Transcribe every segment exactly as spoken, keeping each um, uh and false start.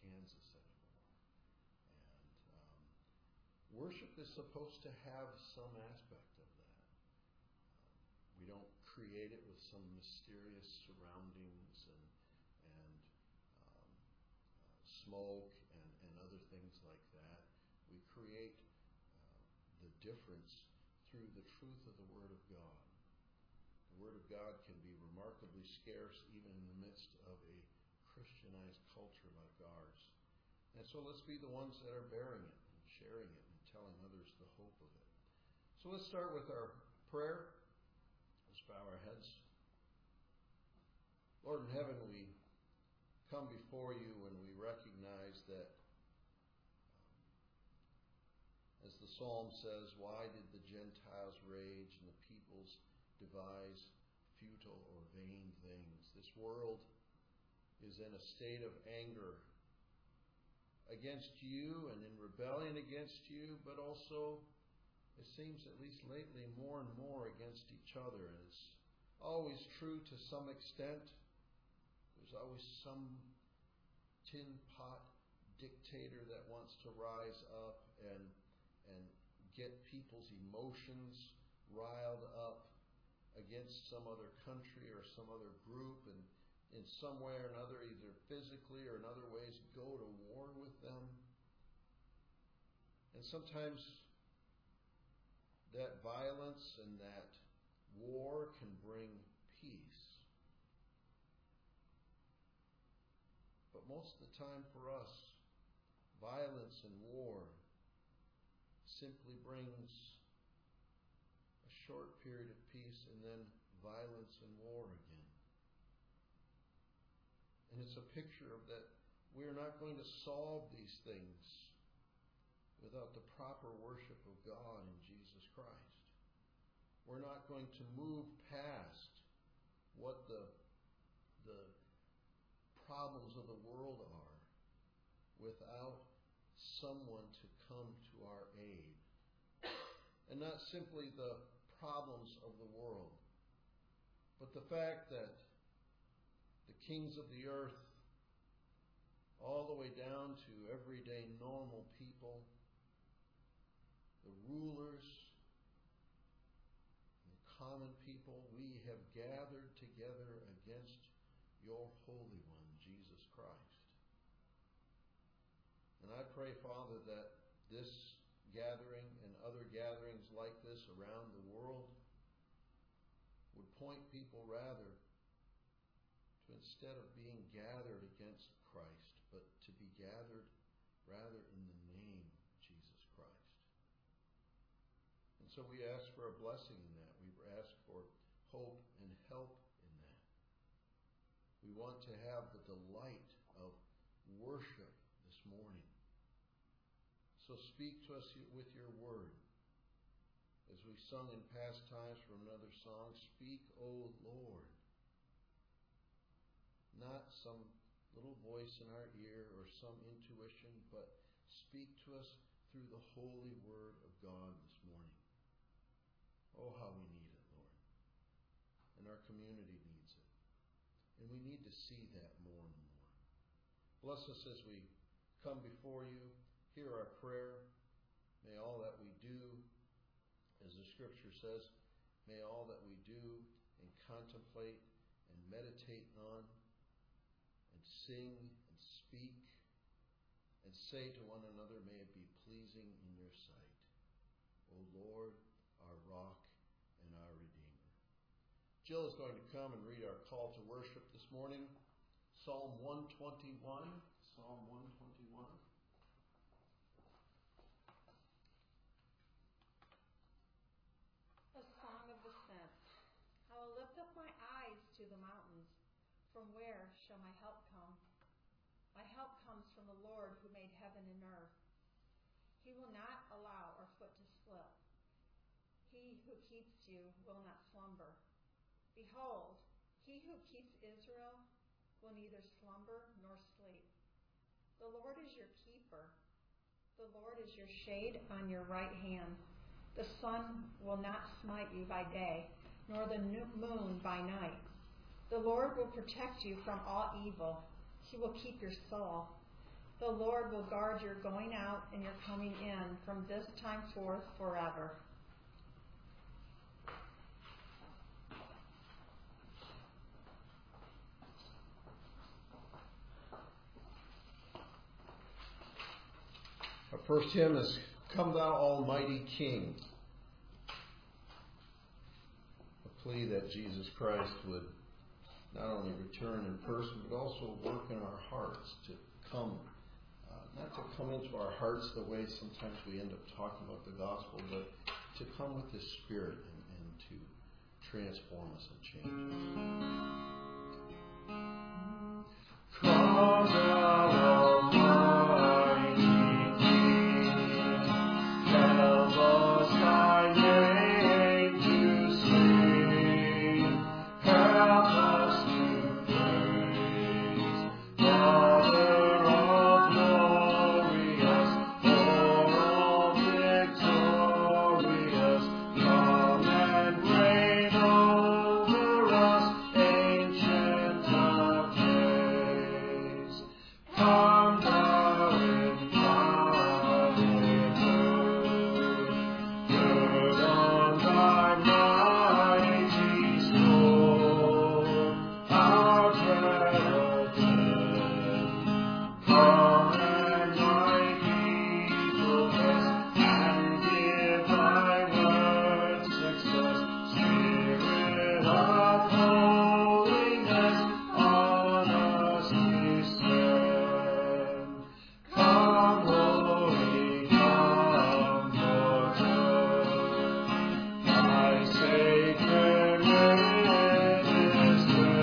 Kansas anymore. And um, worship is supposed to have some aspect of that. Um, we don't create it with some mysterious surroundings and and um, uh, smoke and, and other things like that. We create uh, the difference through the truth of the Word of God. The Word of God can be remarkably scarce even in the midst of a Christianized culture like ours. And so let's be the ones that are bearing it and sharing it and telling others the hope of it. So let's start with our prayer. Let's bow our heads. Lord in heaven, we come before you and we recognize that, um, as the psalm says, why did the Gentiles rage and the peoples devise futile or vain things? This world is in a state of anger against you and in rebellion against you, but also, it seems at least lately, more and more against each other. And it's always true to some extent. There's always some tin pot dictator that wants to rise up and and get people's emotions riled up against some other country or some other group, and in some way or another, either physically or in other ways, go to war with them. And sometimes that violence and that war can bring peace. But most of the time for us, violence and war simply brings a short period of peace and then violence and war again. And it's a picture of that we are not going to solve these things without the proper worship of God in Jesus Christ. We're not going to move past what the the problems of the world are without someone to come to our aid. And not simply the problems of the world, but the fact that the kings of the earth, all the way down to everyday normal people, the rulers, the common people, we have gathered together against your Holy One, Jesus Christ. And I pray, Father, that this gathering and other gatherings like this around the world would point people rather to, instead of being gathered against Christ, but to be gathered rather in the name of Jesus Christ. And so we ask for a blessing in that. We ask for hope and help in that. We want to have the delight of worship this morning. So speak to us with your word. As we sung in past times from another song, speak, O Lord. Not some little voice in our ear or some intuition, but speak to us through the holy word of God this morning. Oh, how we need it, Lord. And our community needs it. And we need to see that more and more. Bless us as we come before you. Hear our prayer. May all that we do, as the scripture says, may all that we do and contemplate and meditate on and sing and speak and say to one another, may it be pleasing in your sight. O Lord, our rock and our Redeemer. Jill is going to come and read our call to worship this morning. Psalm one twenty-one. Psalm one twenty-one. A song of ascent. I will lift up my eyes to the mountains. From where shall my help come? My help comes from the Lord who made heaven and earth. He will not allow our foot to slip. He who keeps you will not slumber. Behold, he who keeps Israel will neither slumber nor sleep. The Lord is your keeper. The Lord is your shade on your right hand. The sun will not smite you by day, nor the moon by night. The Lord will protect you from all evil. He will keep your soul. The Lord will guard your going out and your coming in from this time forth forever. Our first hymn is Come Thou Almighty King. A plea that Jesus Christ would not only return in person, but also work in our hearts to come, uh, not to come into our hearts the way sometimes we end up talking about the gospel, but to come with His Spirit and, and to transform us and change us. Come thou Almighty King, help us thy name to sing, help us to praise, Father of glorious, for all victorious, come and reign over us, ancient of days. Come thou in power and word, gird on thy mighty sword, our bread of heaven. Come and thy people bless, and give thy word success. Spirit of holiness, on us descend. Come, Holy Comforter, thy sacred minister,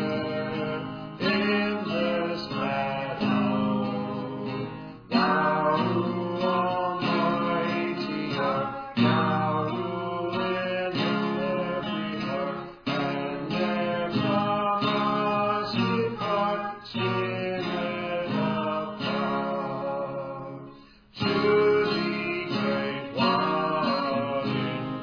in this glad hour. Thou who almighty art, thou who in every heart, and ne'er from us depart, Spirit of God. To thee, great one in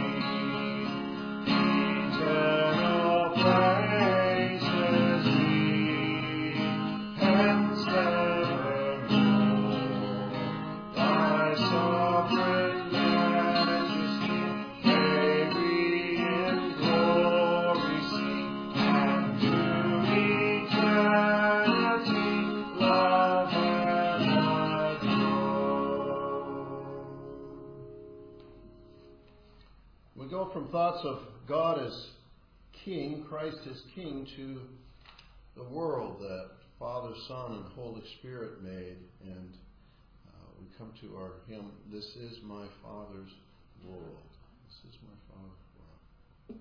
three, eternal praises we, hence evermore. Thy sovereign majesty may we in glory see, and to eternity love and adore. We go from thoughts of God as King, Christ as King, to the world that Father, Son, and Holy Spirit made. And uh, we come to our hymn, This is my Father's world. This is my Father's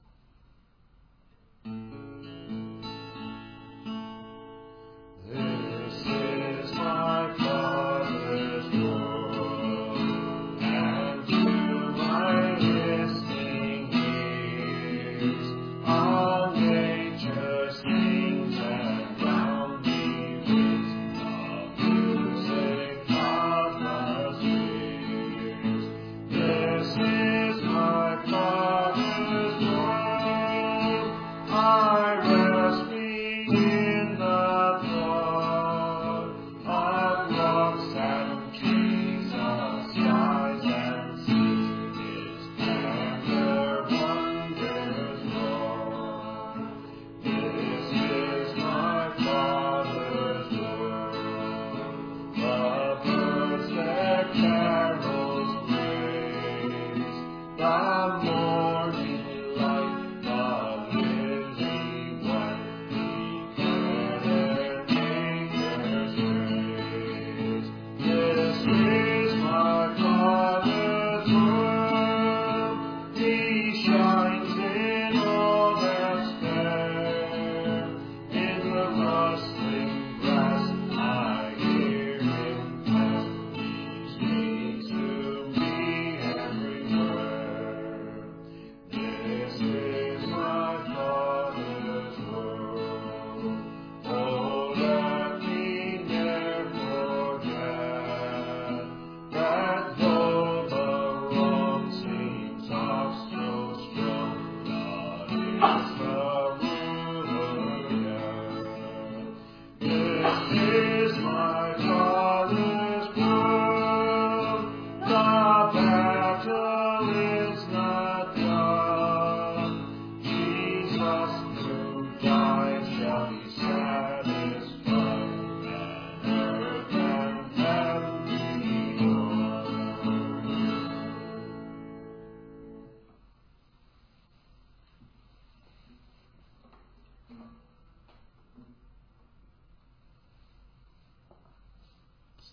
world. This is my Father's world, and to my listening ears, all nature sings, and round me winds of music father's ears. This is my Father's world, I rest me in the thought of rocks and trees, of skies and seas, and their wonders wrought. This is my Father's world. The birds their carols raise, the morning light, the lily white, declare their Maker's praise. This is my Father's world. He shines in all that's fair. In the rustling grass I hear him pass. He speaks to me everywhere. This is my Father's world. Oh, let me ne'er forget that though the wrong seems oft so strong, God is the ruler yet. This is my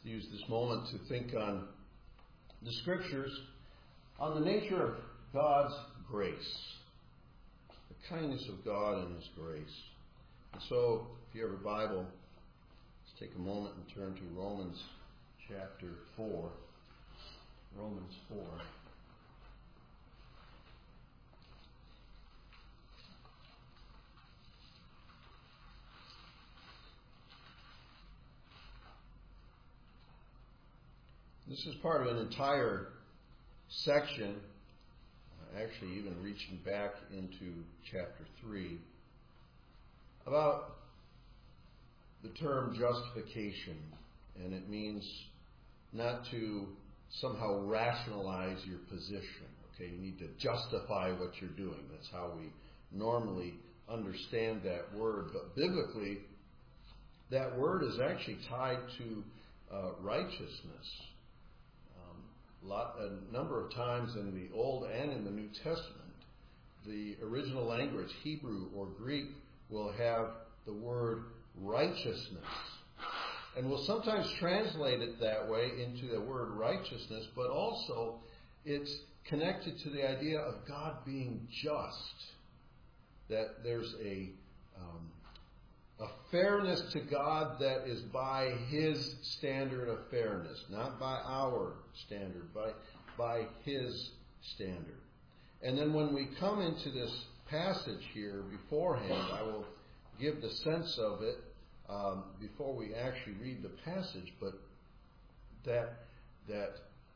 use this moment to think on the Scriptures, on the nature of God's grace, the kindness of God and His grace. And so, if you have a Bible, let's take a moment and turn to Romans chapter four. Romans four. This is part of an entire section, actually even reaching back into chapter three, about the term justification. And it means not to somehow rationalize your position. Okay, you need to justify what you're doing. That's how we normally understand that word. But biblically, that word is actually tied to uh, righteousness. Um, a, lot, a number of times in the Old and in the New Testament, the original language, Hebrew or Greek, will have the word righteousness. And we'll sometimes translate it that way into the word righteousness, but also it's connected to the idea of God being just. That there's a, um, a fairness to God that is by His standard of fairness, not by our standard, by, by His standard. And then when we come into this passage here beforehand, I will give the sense of it Um, before we actually read the passage, but that that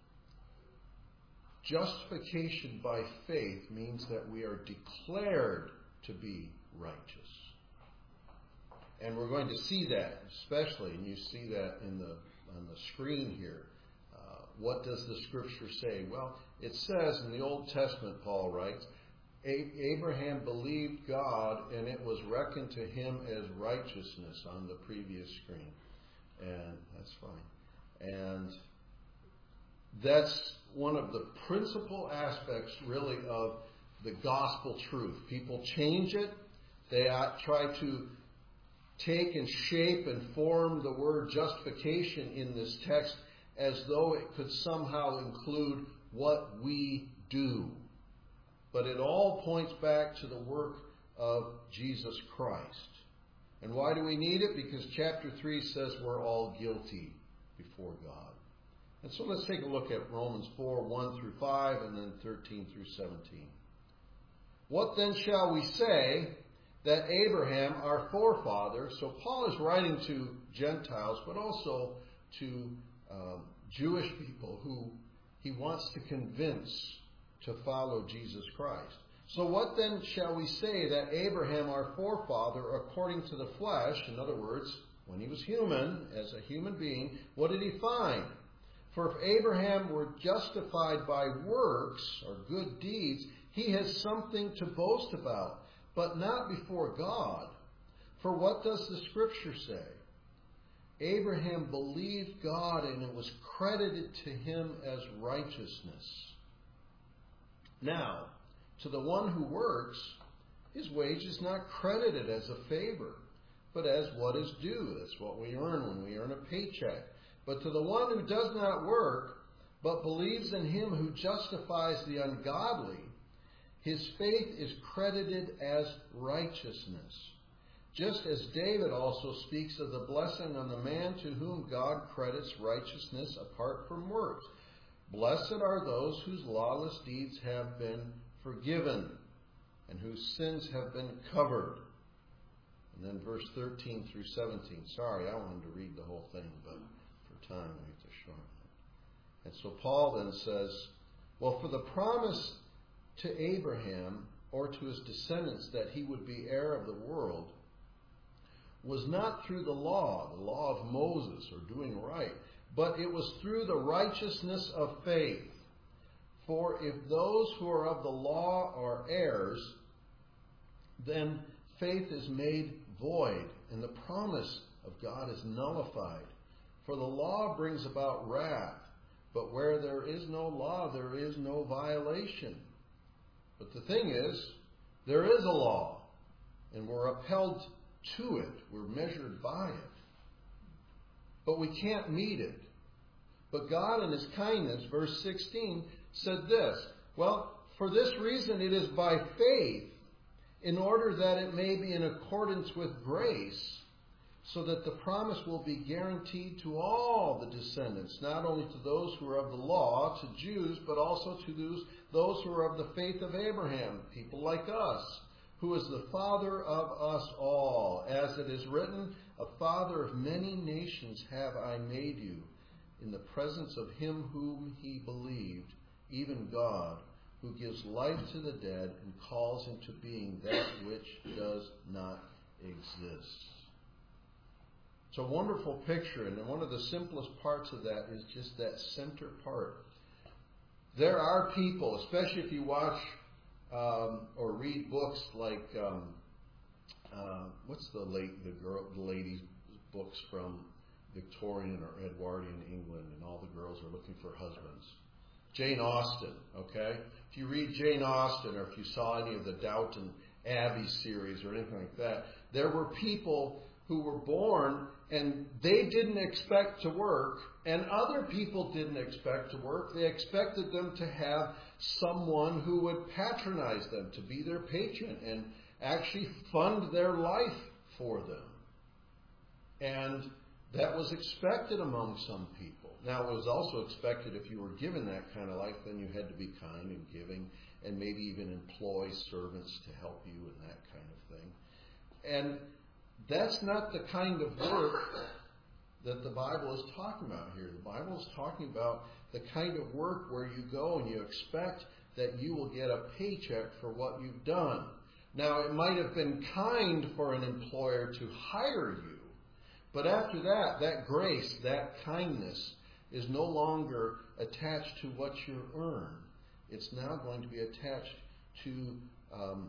justification by faith means that we are declared to be righteous. And we're going to see that, especially, and you see that in the on the screen here. Uh, what does the Scripture say? Well, it says in the Old Testament, Paul writes, Abraham believed God, and it was reckoned to him as righteousness on the previous screen. And that's fine. And that's one of the principal aspects, really, of the gospel truth. People change it. They try to take and shape and form the word justification in this text as though it could somehow include what we do. But it all points back to the work of Jesus Christ. And why do we need it? Because chapter three says we're all guilty before God. And so let's take a look at Romans four, one through five, and then thirteen through seventeen. What then shall we say that Abraham, our forefather, so Paul is writing to Gentiles, but also to um, Jewish people who he wants to convince to follow Jesus Christ. So what then shall we say that Abraham, our forefather, according to the flesh, in other words, when he was human, as a human being, what did he find? For if Abraham were justified by works or good deeds, he has something to boast about, but not before God. For what does the Scripture say? Abraham believed God, and it was credited to him as righteousness. Now, to the one who works, his wage is not credited as a favor, but as what is due. That's what we earn when we earn a paycheck. But to the one who does not work, but believes in him who justifies the ungodly, his faith is credited as righteousness. Just as David also speaks of the blessing on the man to whom God credits righteousness apart from works. Blessed are those whose lawless deeds have been forgiven and whose sins have been covered. And then verse thirteen through seventeen. Sorry, I wanted to read the whole thing, but for time we have to shorten it. And so Paul then says, well, for the promise to Abraham or to his descendants that he would be heir of the world was not through the law, the law of Moses or doing right, but it was through the righteousness of faith. For if those who are of the law are heirs, then faith is made void, and the promise of God is nullified. For the law brings about wrath, but where there is no law, there is no violation. But the thing is, there is a law, and we're upheld to it. We're measured by it. But we can't meet it. But God in His kindness, verse sixteen, said this, well, for this reason it is by faith, in order that it may be in accordance with grace, so that the promise will be guaranteed to all the descendants, not only to those who are of the law, to Jews, but also to those, those who are of the faith of Abraham, people like us, who is the father of us all. As it is written, a father of many nations have I made you, in the presence of him whom he believed, even God, who gives life to the dead and calls into being that which does not exist. It's a wonderful picture, and one of the simplest parts of that is just that center part. There are people, especially if you watch um, or read books like um, uh, what's the late the girl the ladies' books from Victorian or Edwardian England, and all the girls are looking for husbands. Jane Austen, okay? If you read Jane Austen, or if you saw any of the Downton Abbey series or anything like that, there were people who were born and they didn't expect to work, and other people didn't expect to work. They expected them to have someone who would patronize them, to be their patron and actually fund their life for them. And that was expected among some people. Now, it was also expected if you were given that kind of life, then you had to be kind and giving, and maybe even employ servants to help you and that kind of thing. And that's not the kind of work that the Bible is talking about here. The Bible is talking about the kind of work where you go and you expect that you will get a paycheck for what you've done. Now, it might have been kind for an employer to hire you, but after that, that grace, that kindness, is no longer attached to what you earn. It's now going to be attached to, um,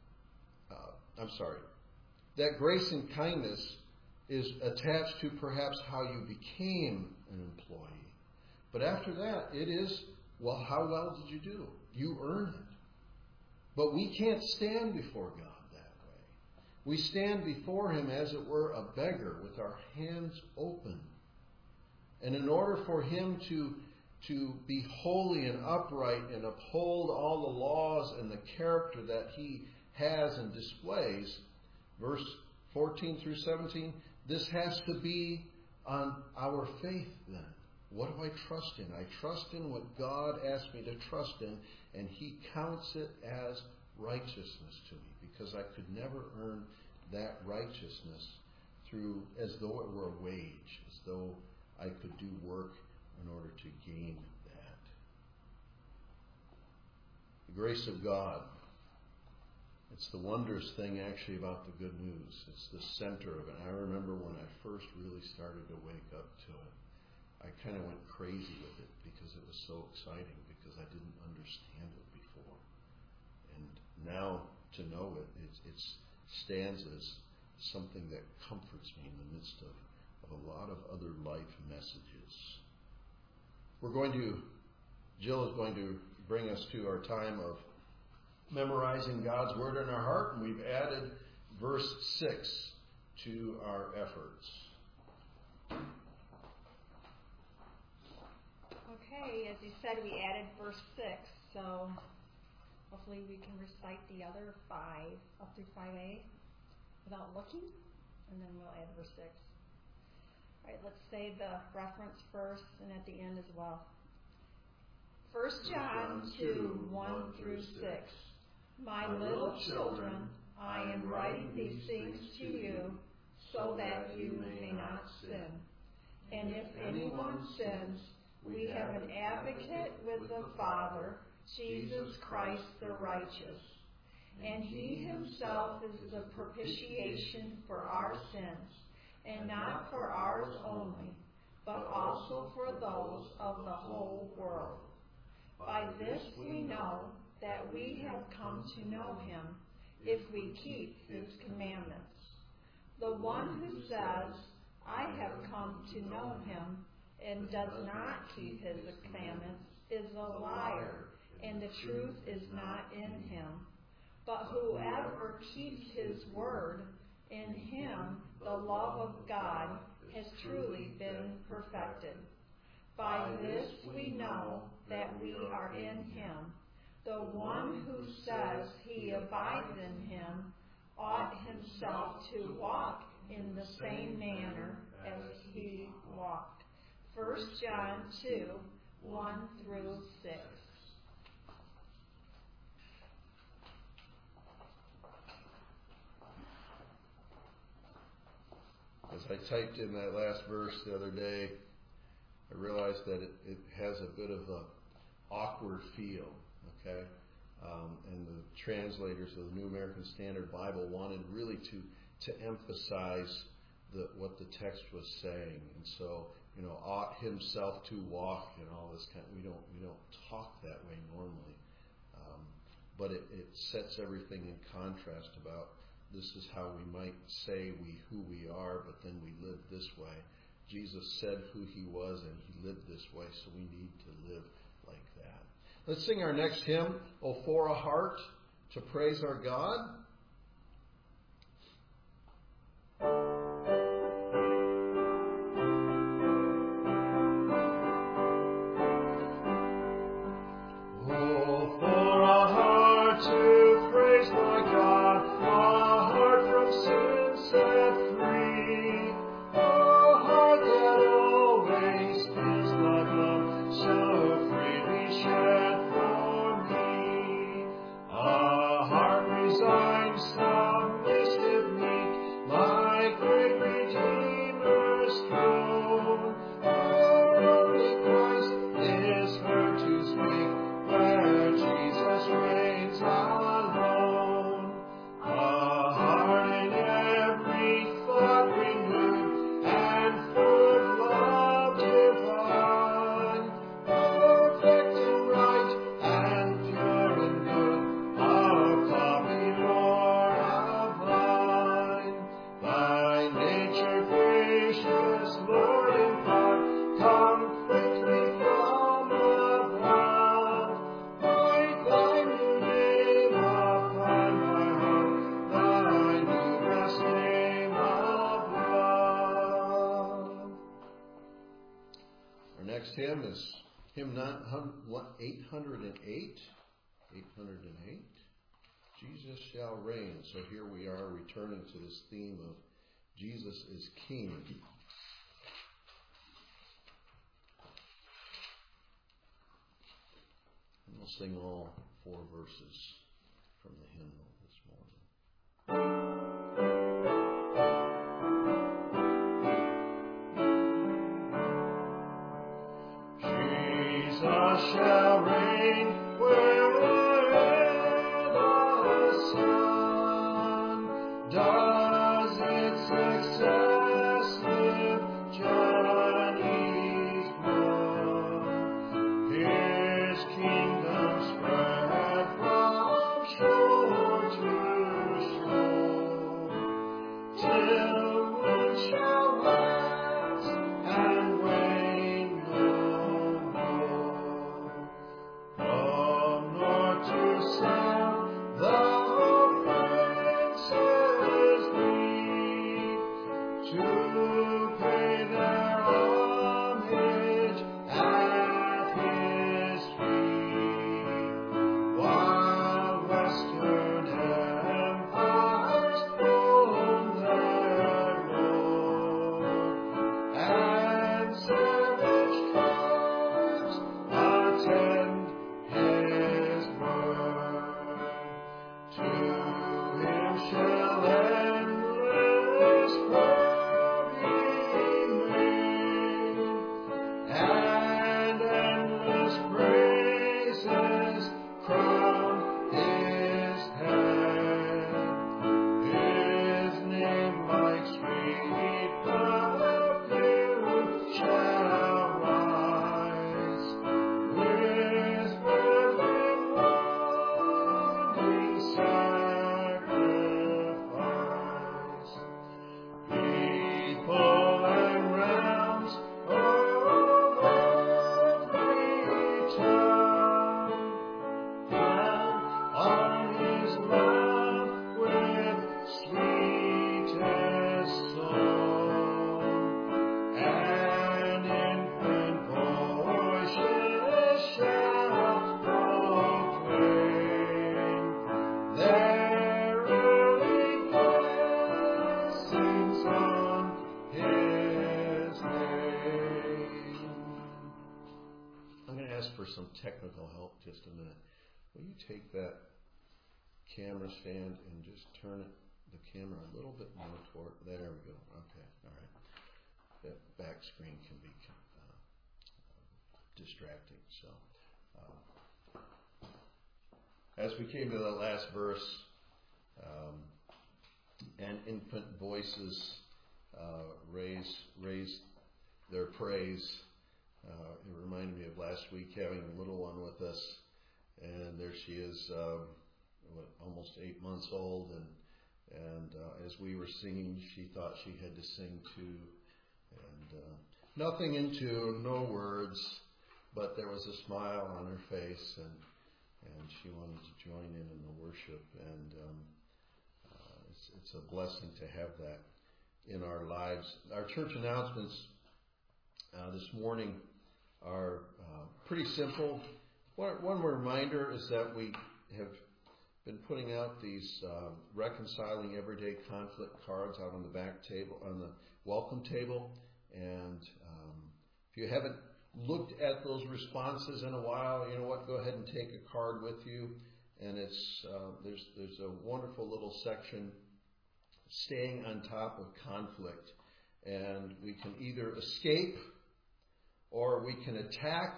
uh, I'm sorry, that grace and kindness is attached to perhaps how you became an employee. But after that, it is, well, how well did you do? You earn it. But we can't stand before God that way. We stand before Him, as it were, a beggar with our hands open. And in order for Him to, to be holy and upright and uphold all the laws and the character that He has and displays, verse fourteen through seventeen, this has to be on our faith then. What do I trust in? I trust in what God asked me to trust in, and He counts it as righteousness to me, because I could never earn that righteousness through, as though it were a wage, as though I could do work in order to gain that. The grace of God. It's the wondrous thing actually about the good news. It's the center of it. I remember when I first really started to wake up to it, I kind of went crazy with it because it was so exciting, because I didn't understand it before. And now to know it, it, it stands as something that comforts me in the midst of, of a lot of other life messages. We're going to, Jill is going to bring us to our time of memorizing God's Word in our heart, and we've added verse six to our efforts. Okay, as you said, we added verse six, so hopefully we can recite the other five, up through five A, without looking, and then we'll add verse six. All right, let's say the reference first and at the end as well. First John two, one through six. My little children, I am writing these things to you so that you may not sin. And if anyone sins, we have an advocate with the Father, Jesus Christ the righteous. And He Himself is the propitiation for our sins, and not for ours only, but also for those of the whole world. By this we know that we have come to know Him, if we keep His commandments. The one who says, I have come to know Him, and does not keep His commandments, is a liar, and the truth is not in him. But whoever keeps His word, in him the love of God has truly been perfected. By this we know that we are in him. The one who says he abides in him ought himself to walk in the same manner as he walked. First John two, one through six. As I typed in that last verse the other day, I realized that it, it has a bit of a awkward feel, okay? Um, and the translators of the New American Standard Bible wanted really to to emphasize the, what the text was saying. And so, you know, ought himself to walk and all this kind of, we don't we don't talk that way normally. Um, but it, it sets everything in contrast about this is how we might say we who we are, but then we live this way. Jesus said who he was, and he lived this way, so we need to live like that. Let's sing our next hymn, "Oh, for a Heart to Praise Our God." Hymn is hymn eight hundred eight. eight hundred eight. Jesus shall reign. So here we are returning to this theme of Jesus is King. And we'll sing all four verses from the hymnal this morning. Jesus shall reign where'er the sun does its successive journeys run. His kingdom spread from shore to shore, till moon shall wax and wane no more. From north to south the princes meet to pay their homage at his feet, while western empires throne their Lord, and savage tribes attend his word. To him shall endless prayer be name. I'm going to ask for some technical help just a minute. Will you take that camera stand and just turn it, the camera a little bit more toward, there we go. Okay, all right. That back screen can be uh, distracting. So, um, as we came to the last verse, um, and infant voices uh, raise raise their praise. Uh, it reminded me of last week having a little one with us, and there she is, um, what, almost eight months old, and and uh, as we were singing, she thought she had to sing too, and uh, nothing in tune, no words, but there was a smile on her face, and and she wanted to join in in the worship, and um, uh, it's, it's a blessing to have that in our lives. Our church announcements uh, this morning are uh, pretty simple. One, one reminder is that we have been putting out these uh, reconciling everyday conflict cards out on the back table, on the welcome table, and um, if you haven't looked at those responses in a while, you know what? Go ahead and take a card with you, and it's uh, there's there's a wonderful little section, staying on top of conflict, and we can either escape, or we can attack,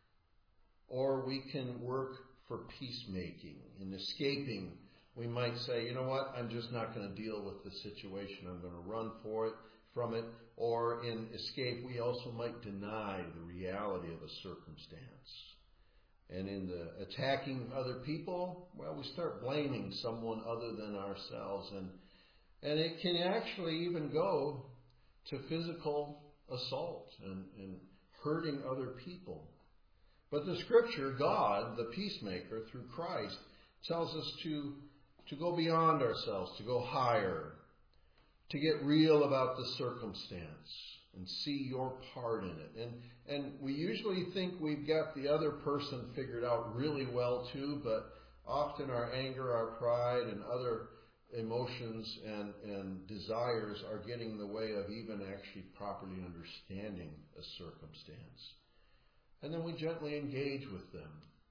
or we can work for peacemaking. In escaping, we might say, you know what, I'm just not going to deal with the situation. I'm going to run for it, from it. Or in escape, we also might deny the reality of a circumstance. And in the attacking other people, well, we start blaming someone other than ourselves. And, and it can actually even go to physical assault and, and hurting other people. But the Scripture, God, the peacemaker, through Christ, tells us to, to go beyond ourselves, to go higher, to get real about the circumstance and see your part in it. And, and we usually think we've got the other person figured out really well too, but often our anger, our pride, and other emotions and, and desires are getting in the way of even actually properly understanding a circumstance. And then we gently engage with them.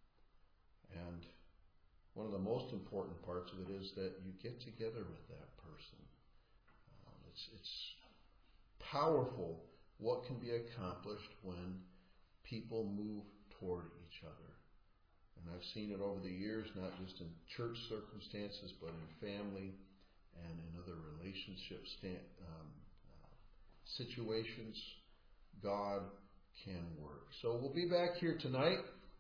And one of the most important parts of it is that you get together with that person. Um, it's, it's powerful what can be accomplished when people move toward each other. And I've seen it over the years, not just in church circumstances, but in family and in other relationship sta- um, uh, situations. God can work. So we'll be back here tonight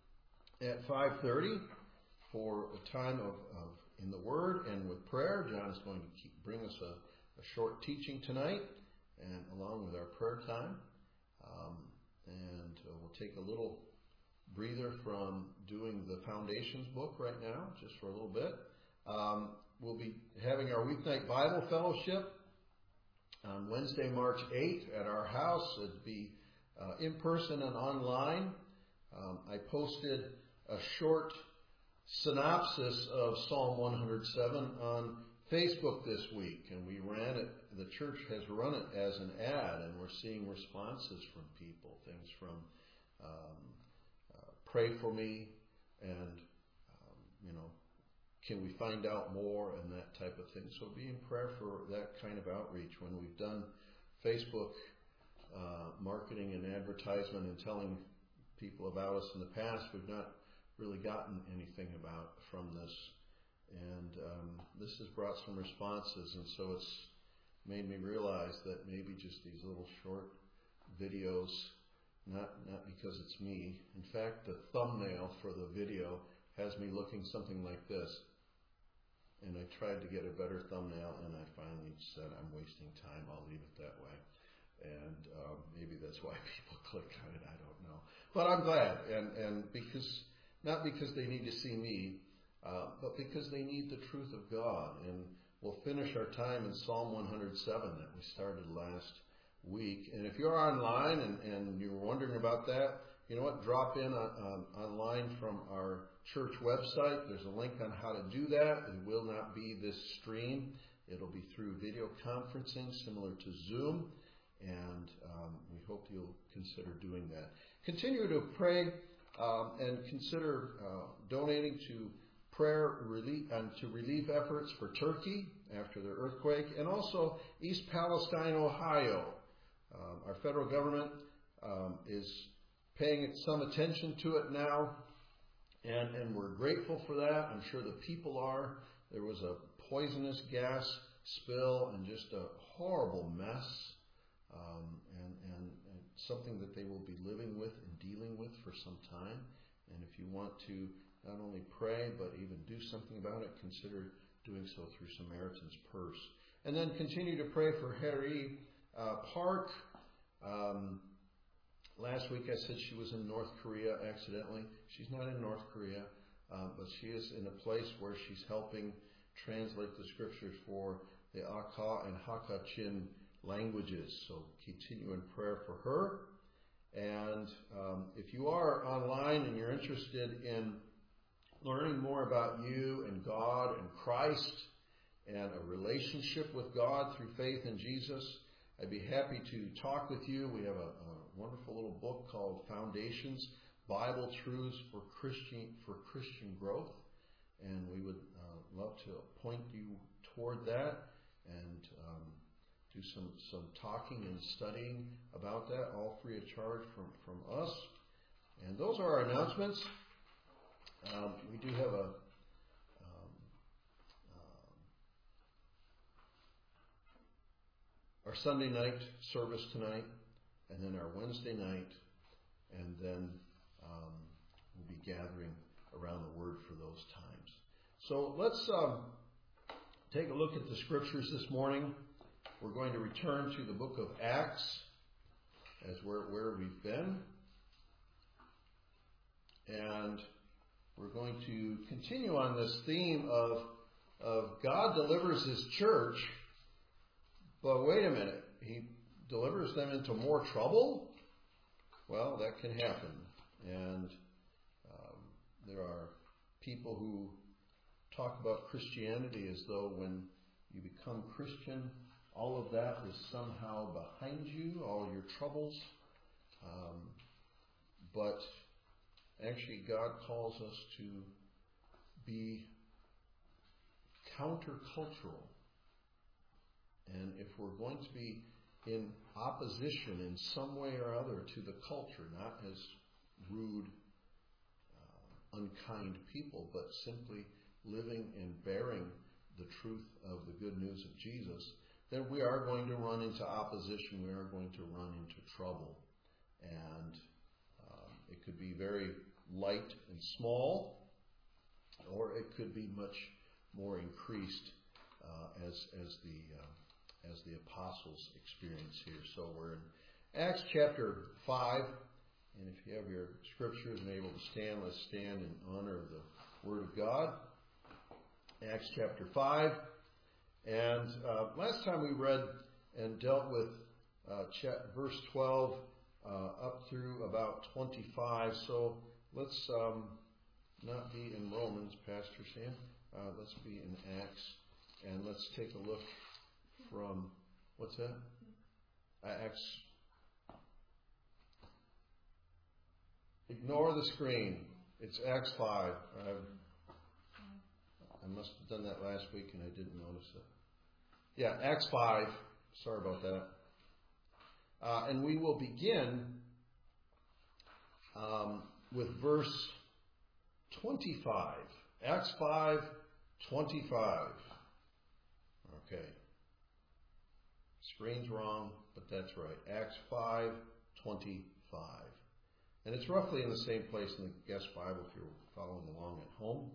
at five thirty for a time of, of in the Word and with prayer. John is going to keep, bring us a, a short teaching tonight, and along with our prayer time. Um, and uh, we'll take a little breather from doing the Foundations book right now, just for a little bit. Um, we'll be having our weeknight Bible fellowship on Wednesday, March eighth at our house. It'd be Uh, in person and online. Um, I posted a short synopsis of Psalm one hundred seven on Facebook this week, and we ran it, the church has run it as an ad, and we're seeing responses from people, things from um, uh, pray for me, and um, you know, can we find out more, and that type of thing. So be in prayer for that kind of outreach. When we've done Facebook Uh, marketing and advertisement and telling people about us in the past, we've not really gotten anything about from this, and um, this has brought some responses, and so it's made me realize that maybe just these little short videos, not not because it's me. In fact, the thumbnail for the video has me looking something like this, and I tried to get a better thumbnail, and I finally said, I'm wasting time, I'll leave it that way. And um, maybe that's why people click on it. I don't know. But I'm glad. And, and because, not because they need to see me, uh, but because they need the truth of God. And we'll finish our time in Psalm one hundred seven that we started last week. And if you're online and, and you're wondering about that, you know what? Drop in on, on, online from our church website. There's a link on how to do that. It will not be this stream. It'll be through video conferencing, similar to Zoom. and um, we hope you'll consider doing that. Continue to pray um, and consider uh, donating to prayer relief and to relief efforts for Turkey after the earthquake, and also East Palestine, Ohio. Um, our federal government um, is paying some attention to it now, and, and we're grateful for that. I'm sure the people are. There was a poisonous gas spill and just a horrible mess, um, and, and, and something that they will be living with and dealing with for some time. And if you want to not only pray, but even do something about it, consider doing so through Samaritan's Purse. And then continue to pray for Harry uh, Park. Um, last week I said she was in North Korea accidentally. She's not in North Korea, uh, but she is in a place where she's helping translate the scriptures for the Akha and Hakachin languages. So continue in prayer for her. And um, if you are online and you're interested in learning more about you and God and Christ and a relationship with God through faith in Jesus, I'd be happy to talk with you. We have a, a wonderful little book called Foundations, Bible Truths for Christian for Christian Growth, and we would uh, love to point you toward that and um, do some, some talking and studying about that, all free of charge from, from us. And those are our announcements. Um, we do have a um, um, our Sunday night service tonight, and then our Wednesday night, and then um, we'll be gathering around the Word for those times. So let's um, take a look at the Scriptures this morning. We're going to return to the book of Acts as where, where we've been. And we're going to continue on this theme of, of God delivers His church, but wait a minute, He delivers them into more trouble? Well, that can happen. And um, there are people who talk about Christianity as though when you become Christian, all of that is somehow behind you, all your troubles. Um, but actually, God calls us to be countercultural. And if we're going to be in opposition in some way or other to the culture, not as rude, uh, unkind people, but simply living and bearing the truth of the good news of Jesus, then we are going to run into opposition. We are going to run into trouble. And um, it could be very light and small, or it could be much more increased uh, as as the uh, as the apostles experience here. So we're in Acts chapter five, and if you have your scriptures and able to stand, let's stand in honor of the Word of God. Acts chapter five, and uh, last time we read and dealt with uh, cha- verse twelve uh, up through about twenty-five. So let's um, not be in Romans, Pastor Sam. Uh, let's be in Acts, and let's take a look from, what's that? Uh, Acts. Ignore the screen. It's Acts five. I've, I must have done that last week, and I didn't notice it. Yeah, Acts five. Sorry about that. Uh, and we will begin um, with verse twenty-five. Acts five, twenty-five. Okay. Screen's wrong, but that's right. Acts five, twenty-five. And it's roughly in the same place in the guest Bible if you're following along at home.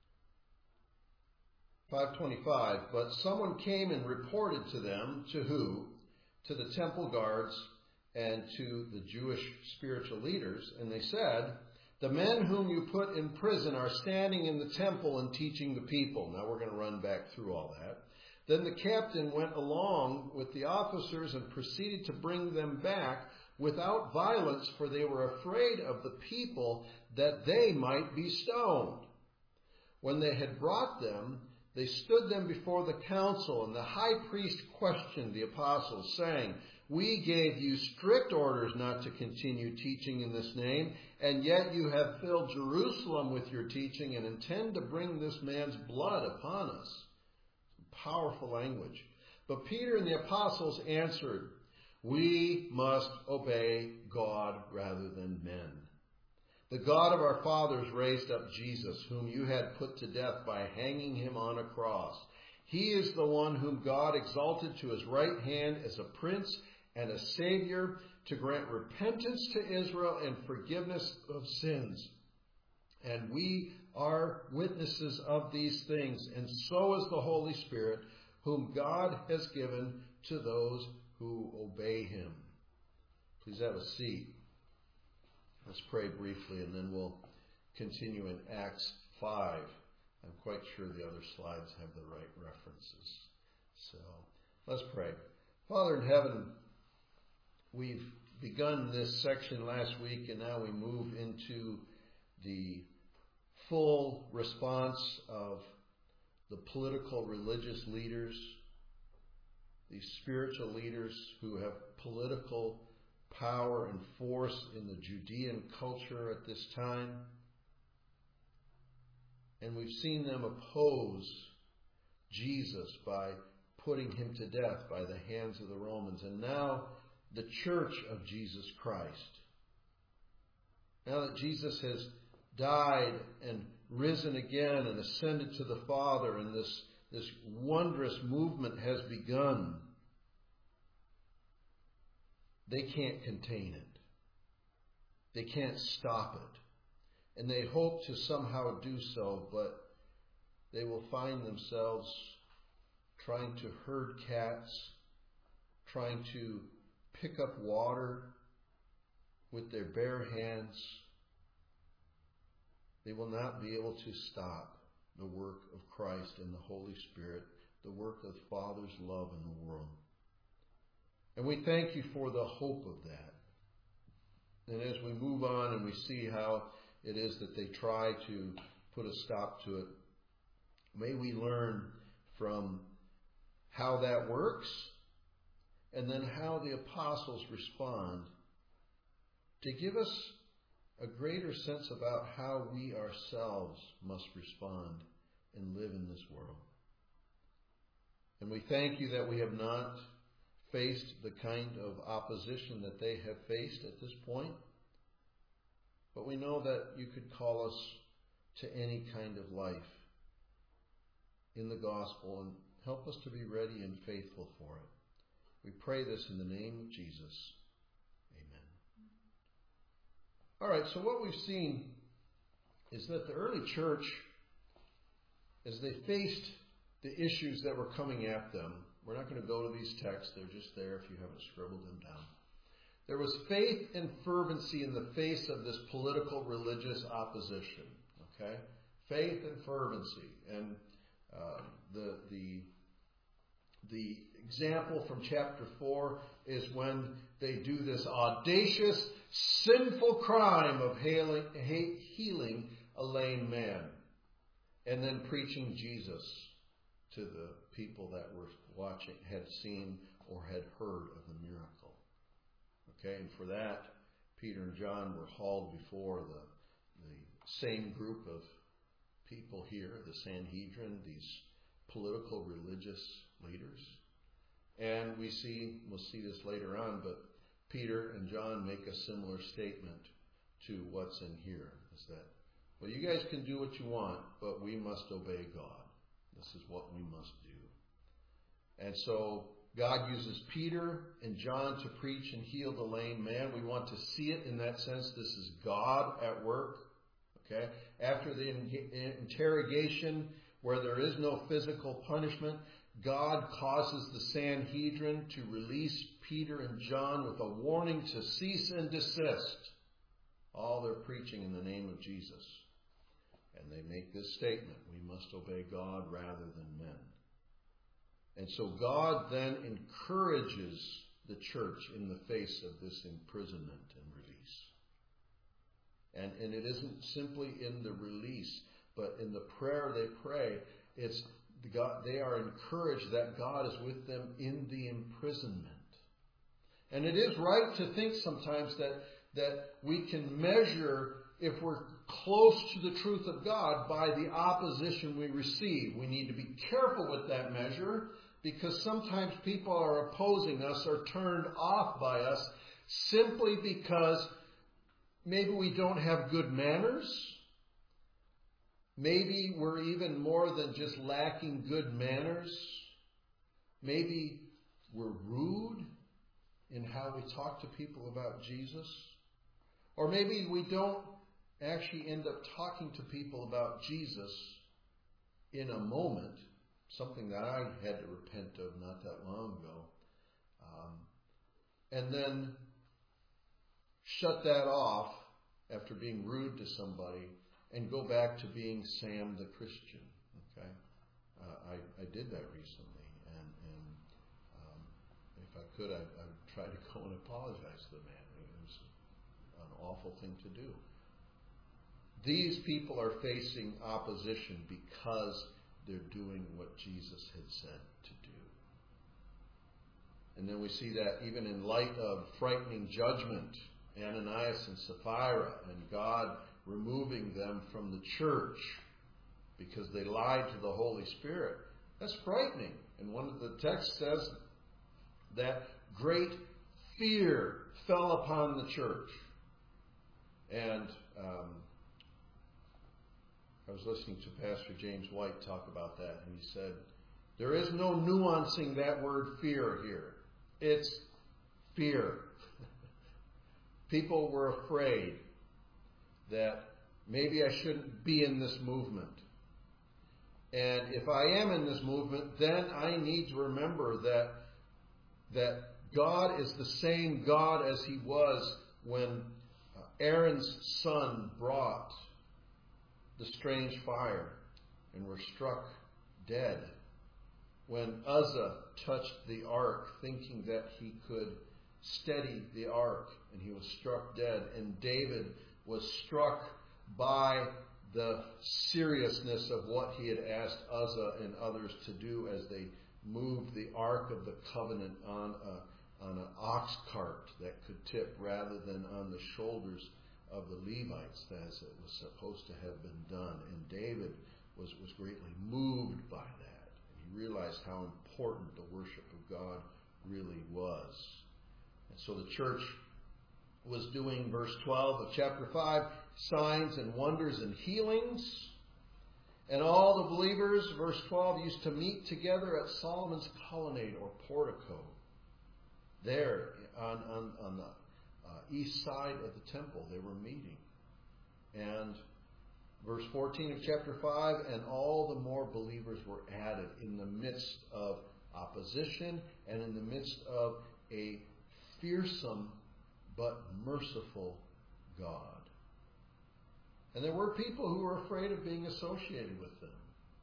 five twenty-five. But someone came and reported to them, to who? To the temple guards and to the Jewish spiritual leaders. And they said, the men whom you put in prison are standing in the temple and teaching the people. Now we're going to run back through all that. Then the captain went along with the officers and proceeded to bring them back without violence, for they were afraid of the people that they might be stoned. When they had brought them, they stood them before the council, and the high priest questioned the apostles, saying, We gave you strict orders not to continue teaching in this name, and yet you have filled Jerusalem with your teaching and intend to bring this man's blood upon us. Powerful language. But Peter and the apostles answered, we must obey God rather than men. The God of our fathers raised up Jesus, whom you had put to death by hanging him on a cross. He is the one whom God exalted to his right hand as a prince and a savior, to grant repentance to Israel and forgiveness of sins. And we are witnesses of these things, and so is the Holy Spirit, whom God has given to those who obey him. Please have a seat. Let's pray briefly, and then we'll continue in Acts five. I'm quite sure the other slides have the right references. So let's pray. Father in heaven, we've begun this section last week, and now we move into the full response of the political religious leaders, these spiritual leaders who have political power and force in the Judean culture at this time. And we've seen them oppose Jesus by putting him to death by the hands of the Romans. And now the church of Jesus Christ. Now that Jesus has died and risen again and ascended to the Father, and this, this wondrous movement has begun, they can't contain it. They can't stop it. And they hope to somehow do so, but they will find themselves trying to herd cats, trying to pick up water with their bare hands. They will not be able to stop the work of Christ and the Holy Spirit, the work of the Father's love in the world. And we thank you for the hope of that. And as we move on and we see how it is that they try to put a stop to it, may we learn from how that works, and then how the apostles respond, to give us a greater sense about how we ourselves must respond and live in this world. And we thank you that we have not faced the kind of opposition that they have faced at this point. But we know that you could call us to any kind of life in the gospel, and help us to be ready and faithful for it. We pray this in the name of Jesus. Amen. All right, so what we've seen is that the early church, as they faced the issues that were coming at them, we're not going to go to these texts, they're just there if you haven't scribbled them down. There was faith and fervency in the face of this political religious opposition. Okay? Faith and fervency. And uh, the the the example from chapter four is when they do this audacious, sinful crime of hailing, healing a lame man, and then preaching Jesus to the people that were watching, had seen or had heard of the miracle. Okay, and for that, Peter and John were hauled before the, the same group of people here, the Sanhedrin, these political religious leaders. And we see, we'll see this later on, but Peter and John make a similar statement to what's in here. Is that, well, you guys can do what you want, but we must obey God. This is what we must do. And so God uses Peter and John to preach and heal the lame man. We want to see it in that sense. This is God at work. Okay? After the interrogation, where there is no physical punishment, God causes the Sanhedrin to release Peter and John with a warning to cease and desist all their preaching in the name of Jesus. And they make this statement: we must obey God rather than men. And so God then encourages the church in the face of this imprisonment and release. And, and it isn't simply in the release, but in the prayer they pray, it's God, they are encouraged that God is with them in the imprisonment. And it is right to think sometimes that, that we can measure if we're close to the truth of God by the opposition we receive. We need to be careful with that measure, because sometimes people are opposing us or turned off by us simply because maybe we don't have good manners. Maybe we're even more than just lacking good manners. Maybe we're rude in how we talk to people about Jesus. Or maybe we don't actually end up talking to people about Jesus in a moment, something that I had to repent of not that long ago, um, and then shut that off after being rude to somebody and go back to being Sam the Christian. Okay, uh, I, I did that recently, and, and um, if I could, I, I would try to go and apologize to the man. It was an awful thing to do. These people are facing opposition because they're doing what Jesus had said to do. And then we see that even in light of frightening judgment, Ananias and Sapphira, and God removing them from the church because they lied to the Holy Spirit. That's frightening. And one of the texts says that great fear fell upon the church. And um, I was listening to Pastor James White talk about that, and he said, there is no nuancing that word fear here. It's fear. People were afraid that maybe I shouldn't be in this movement. And if I am in this movement, then I need to remember that, that God is the same God as He was when Aaron's son brought the strange fire and were struck dead. When Uzzah touched the ark thinking that he could steady the ark, and he was struck dead. And David was struck by the seriousness of what he had asked Uzzah and others to do as they moved the Ark of the Covenant on a, on an ox cart that could tip rather than on the shoulders of the Levites as it was supposed to have been done. And David was, was greatly moved by that. And he realized how important the worship of God really was. And so the church was doing, verse twelve of chapter five, signs and wonders and healings. And all the believers, verse twelve, used to meet together at Solomon's colonnade or portico, there on, on, on the uh, east side of the temple. They were meeting. And verse fourteen of chapter five, and all the more believers were added in the midst of opposition and in the midst of a fearsome but merciful God. And there were people who were afraid of being associated with them.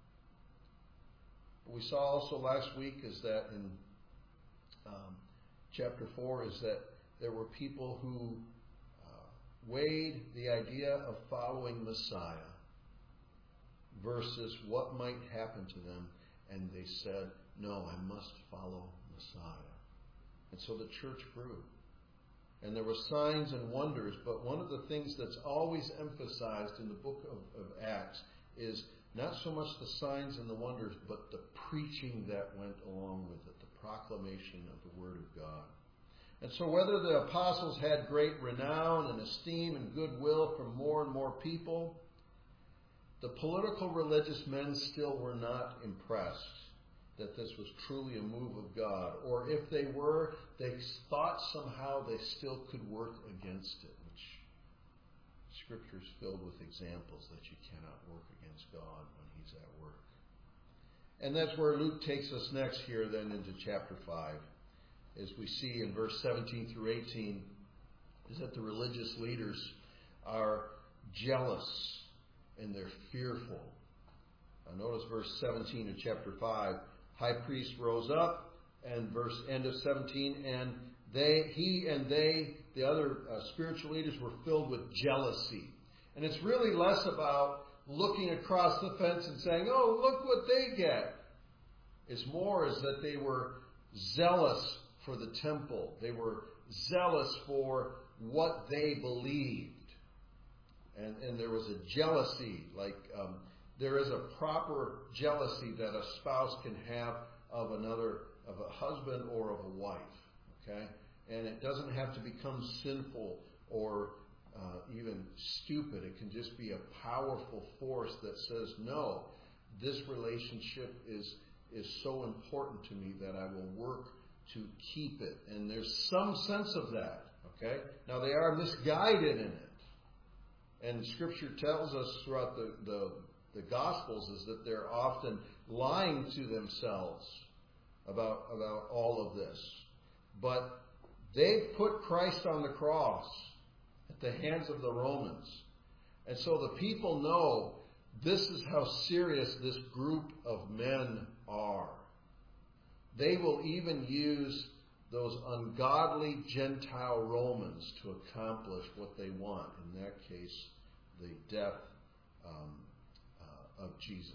What we saw also last week is that in um, chapter four is that there were people who uh, weighed the idea of following Messiah versus what might happen to them, and they said, no, I must follow Messiah. And so the church grew. And there were signs and wonders, but one of the things that's always emphasized in the book of, of Acts is not so much the signs and the wonders, but the preaching that went along with it, the proclamation of the Word of God. And so whether the apostles had great renown and esteem and goodwill from more and more people, the political religious men still were not impressed that this was truly a move of God. Or if they were, they thought somehow they still could work against it, which Scripture is filled with examples that you cannot work against God when He's at work. And that's where Luke takes us next here then into chapter five. As we see in verse seventeen through eighteen, is that the religious leaders are jealous and they're fearful. Now notice verse seventeen of chapter five. High priest rose up, and verse end of seventeen, and they, he and they, the other uh, spiritual leaders, were filled with jealousy. And it's really less about looking across the fence and saying, oh, look what they get. It's more is that they were zealous for the temple. They were zealous for what they believed. And, and there was a jealousy, like um, there is a proper jealousy that a spouse can have of another, of a husband or of a wife. Okay? And it doesn't have to become sinful or uh, even stupid. It can just be a powerful force that says, no, this relationship is is so important to me that I will work to keep it. And there's some sense of that. Okay? Now they are misguided in it. And Scripture tells us throughout the, the, the Gospels is that they're often lying to themselves about, about all of this. But they put Christ on the cross at the hands of the Romans. And so the people know this is how serious this group of men are. They will even use those ungodly Gentile Romans to accomplish what they want. In that case, the death um, uh, of Jesus.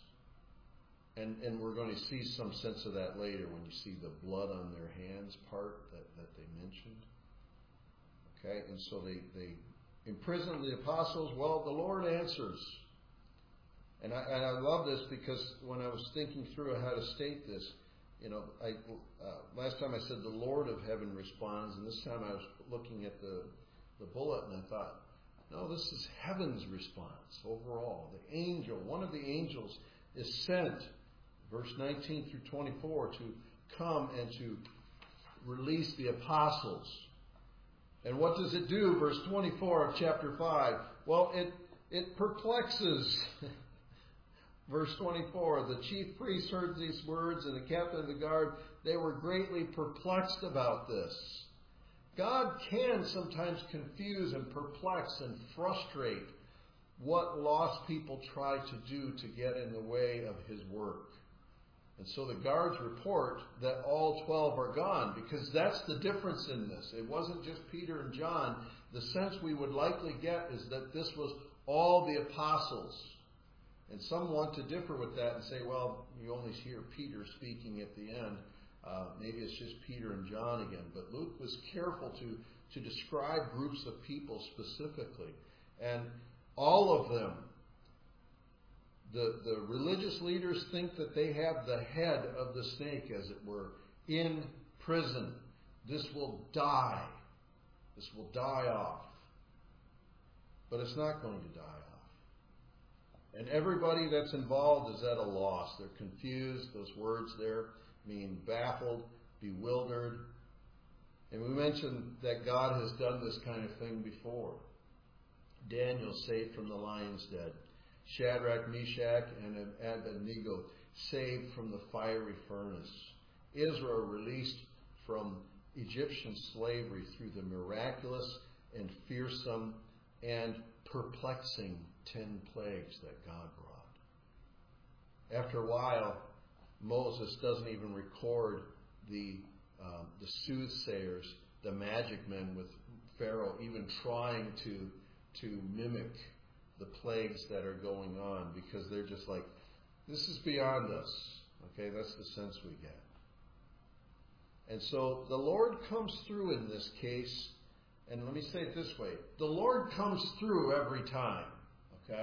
And, and we're going to see some sense of that later when you see the blood on their hands part that, that they mentioned. Okay, and so they, they imprison the apostles. Well, the Lord answers. And I, and I love this because when I was thinking through how to state this, you know, I, uh, last time I said the Lord of heaven responds, and this time I was looking at the, the bullet and I thought, no, this is heaven's response overall. The angel, one of the angels is sent, verse nineteen through twenty-four, to come and to release the apostles. And what does it do? Verse twenty-four of chapter five. Well, it, it perplexes. Verse twenty-four, the chief priests heard these words, and the captain of the guard, they were greatly perplexed about this. God can sometimes confuse and perplex and frustrate what lost people try to do to get in the way of His work. And so the guards report that all twelve are gone, because that's the difference in this. It wasn't just Peter and John. The sense we would likely get is that this was all the apostles. And some want to differ with that and say, well, you only hear Peter speaking at the end. Uh, maybe it's just Peter and John again. But Luke was careful to, to describe groups of people specifically. And all of them, the, the religious leaders think that they have the head of the snake, as it were, in prison. This will die. This will die off. But it's not going to die off. And everybody that's involved is at a loss. They're confused. Those words there mean baffled, bewildered. And we mentioned that God has done this kind of thing before. Daniel saved from the lion's den. Shadrach, Meshach, and Abednego saved from the fiery furnace. Israel released from Egyptian slavery through the miraculous and fearsome and perplexing ten plagues that God brought. After a while, Moses doesn't even record the um, the soothsayers, the magic men with Pharaoh, even trying to to mimic the plagues that are going on, because they're just like, this is beyond us. Okay, that's the sense we get. And so the Lord comes through in this case, and let me say it this way: the Lord comes through every time. Okay?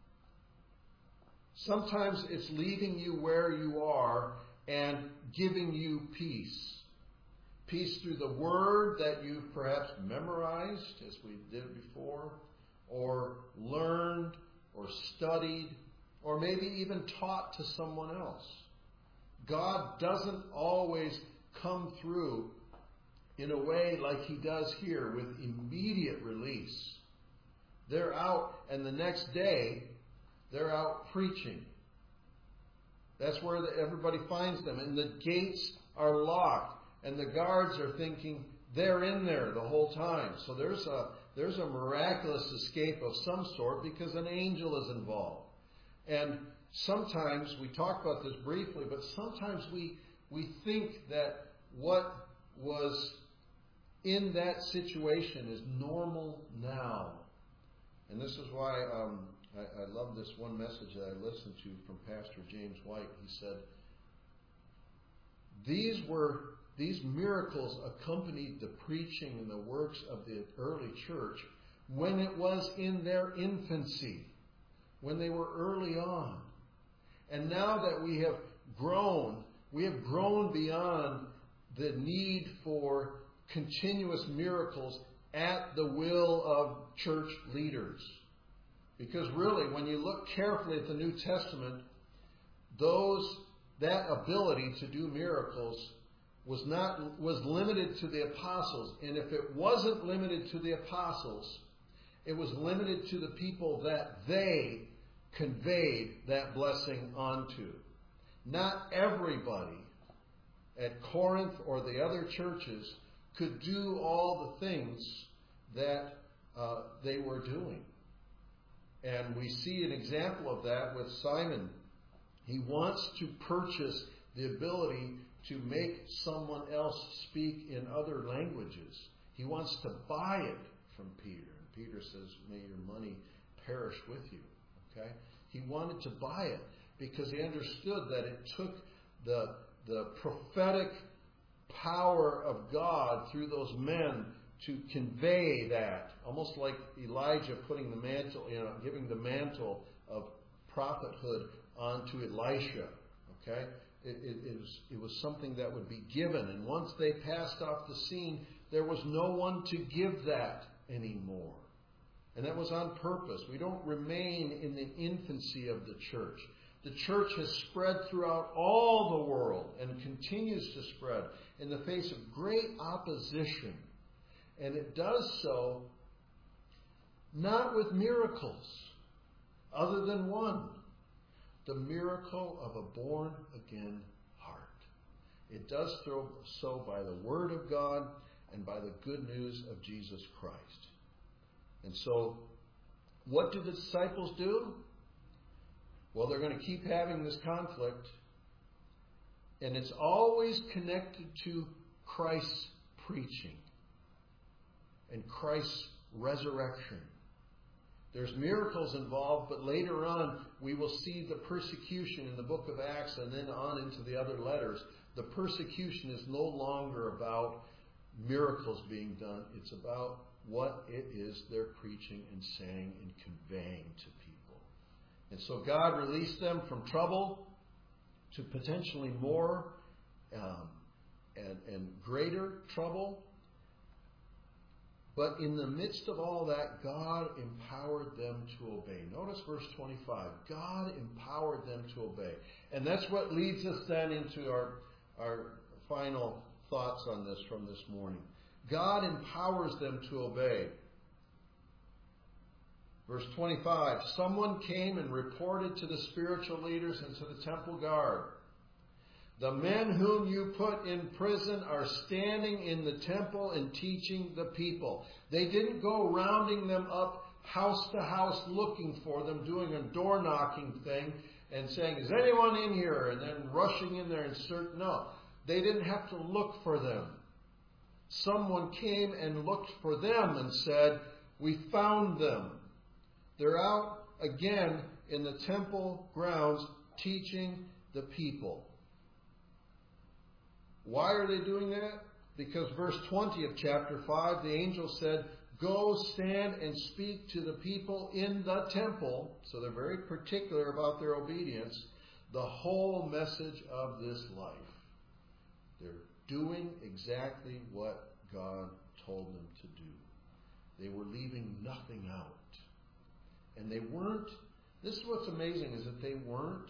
Sometimes it's leaving you where you are and giving you peace. Peace through the Word that you've perhaps memorized, as we did before, or learned, or studied, or maybe even taught to someone else. God doesn't always come through in a way like He does here, with immediate release. They're out, and the next day, they're out preaching. That's where the, everybody finds them. And the gates are locked, and the guards are thinking they're in there the whole time. So there's a there's a miraculous escape of some sort, because an angel is involved. And sometimes, we talk about this briefly, but sometimes we we think that what was in that situation is normal now. And this is why um, I, I love this one message that I listened to from Pastor James White. He said, These were these miracles accompanied the preaching and the works of the early church when it was in their infancy, when they were early on. And now that we have grown, we have grown beyond the need for continuous miracles at the will of church leaders. Because really, when you look carefully at the New Testament, those that ability to do miracles was not was limited to the apostles. And if it wasn't limited to the apostles, it was limited to the people that they conveyed that blessing onto. Not everybody at Corinth or the other churches could do all the things that uh, they were doing. And we see an example of that with Simon. He wants to purchase the ability to make someone else speak in other languages. He wants to buy it from Peter. And Peter says, may your money perish with you. Okay? He wanted to buy it because he understood that it took the, the prophetic power of God through those men to convey that, almost like Elijah putting the mantle, you know, giving the mantle of prophethood onto Elisha. Okay, it, it, it, was, it was something that would be given, and once they passed off the scene, there was no one to give that anymore, and that was on purpose. We don't remain in the infancy of the church. The church has spread throughout all the world and continues to spread in the face of great opposition. And it does so not with miracles, other than one, the miracle of a born-again heart. It does so by the Word of God and by the good news of Jesus Christ. And so, what do the disciples do? Well, they're going to keep having this conflict, and it's always connected to Christ's preaching and Christ's resurrection. There's miracles involved, but later on we will see the persecution in the book of Acts and then on into the other letters. The persecution is no longer about miracles being done. It's about what it is they're preaching and saying and conveying to people. And so God released them from trouble to potentially more um, and, and greater trouble. But in the midst of all that, God empowered them to obey. Notice verse twenty-five. God empowered them to obey. And that's what leads us then into our, our final thoughts on this from this morning. God empowers them to obey. Verse twenty-five. Someone came and reported to the spiritual leaders and to the temple guard, the men whom you put in prison are standing in the temple and teaching the people. They didn't go rounding them up house to house looking for them, doing a door knocking thing and saying, is anyone in here? And then rushing in there and search. No, they didn't have to look for them. Someone came and looked for them and said, we found them. They're out again in the temple grounds teaching the people. Why are they doing that? Because verse twenty of chapter five, the angel said, go stand and speak to the people in the temple. So they're very particular about their obedience. The whole message of this life. They're doing exactly what God told them to do. They were leaving nothing out. And they weren't, this is what's amazing, is that they weren't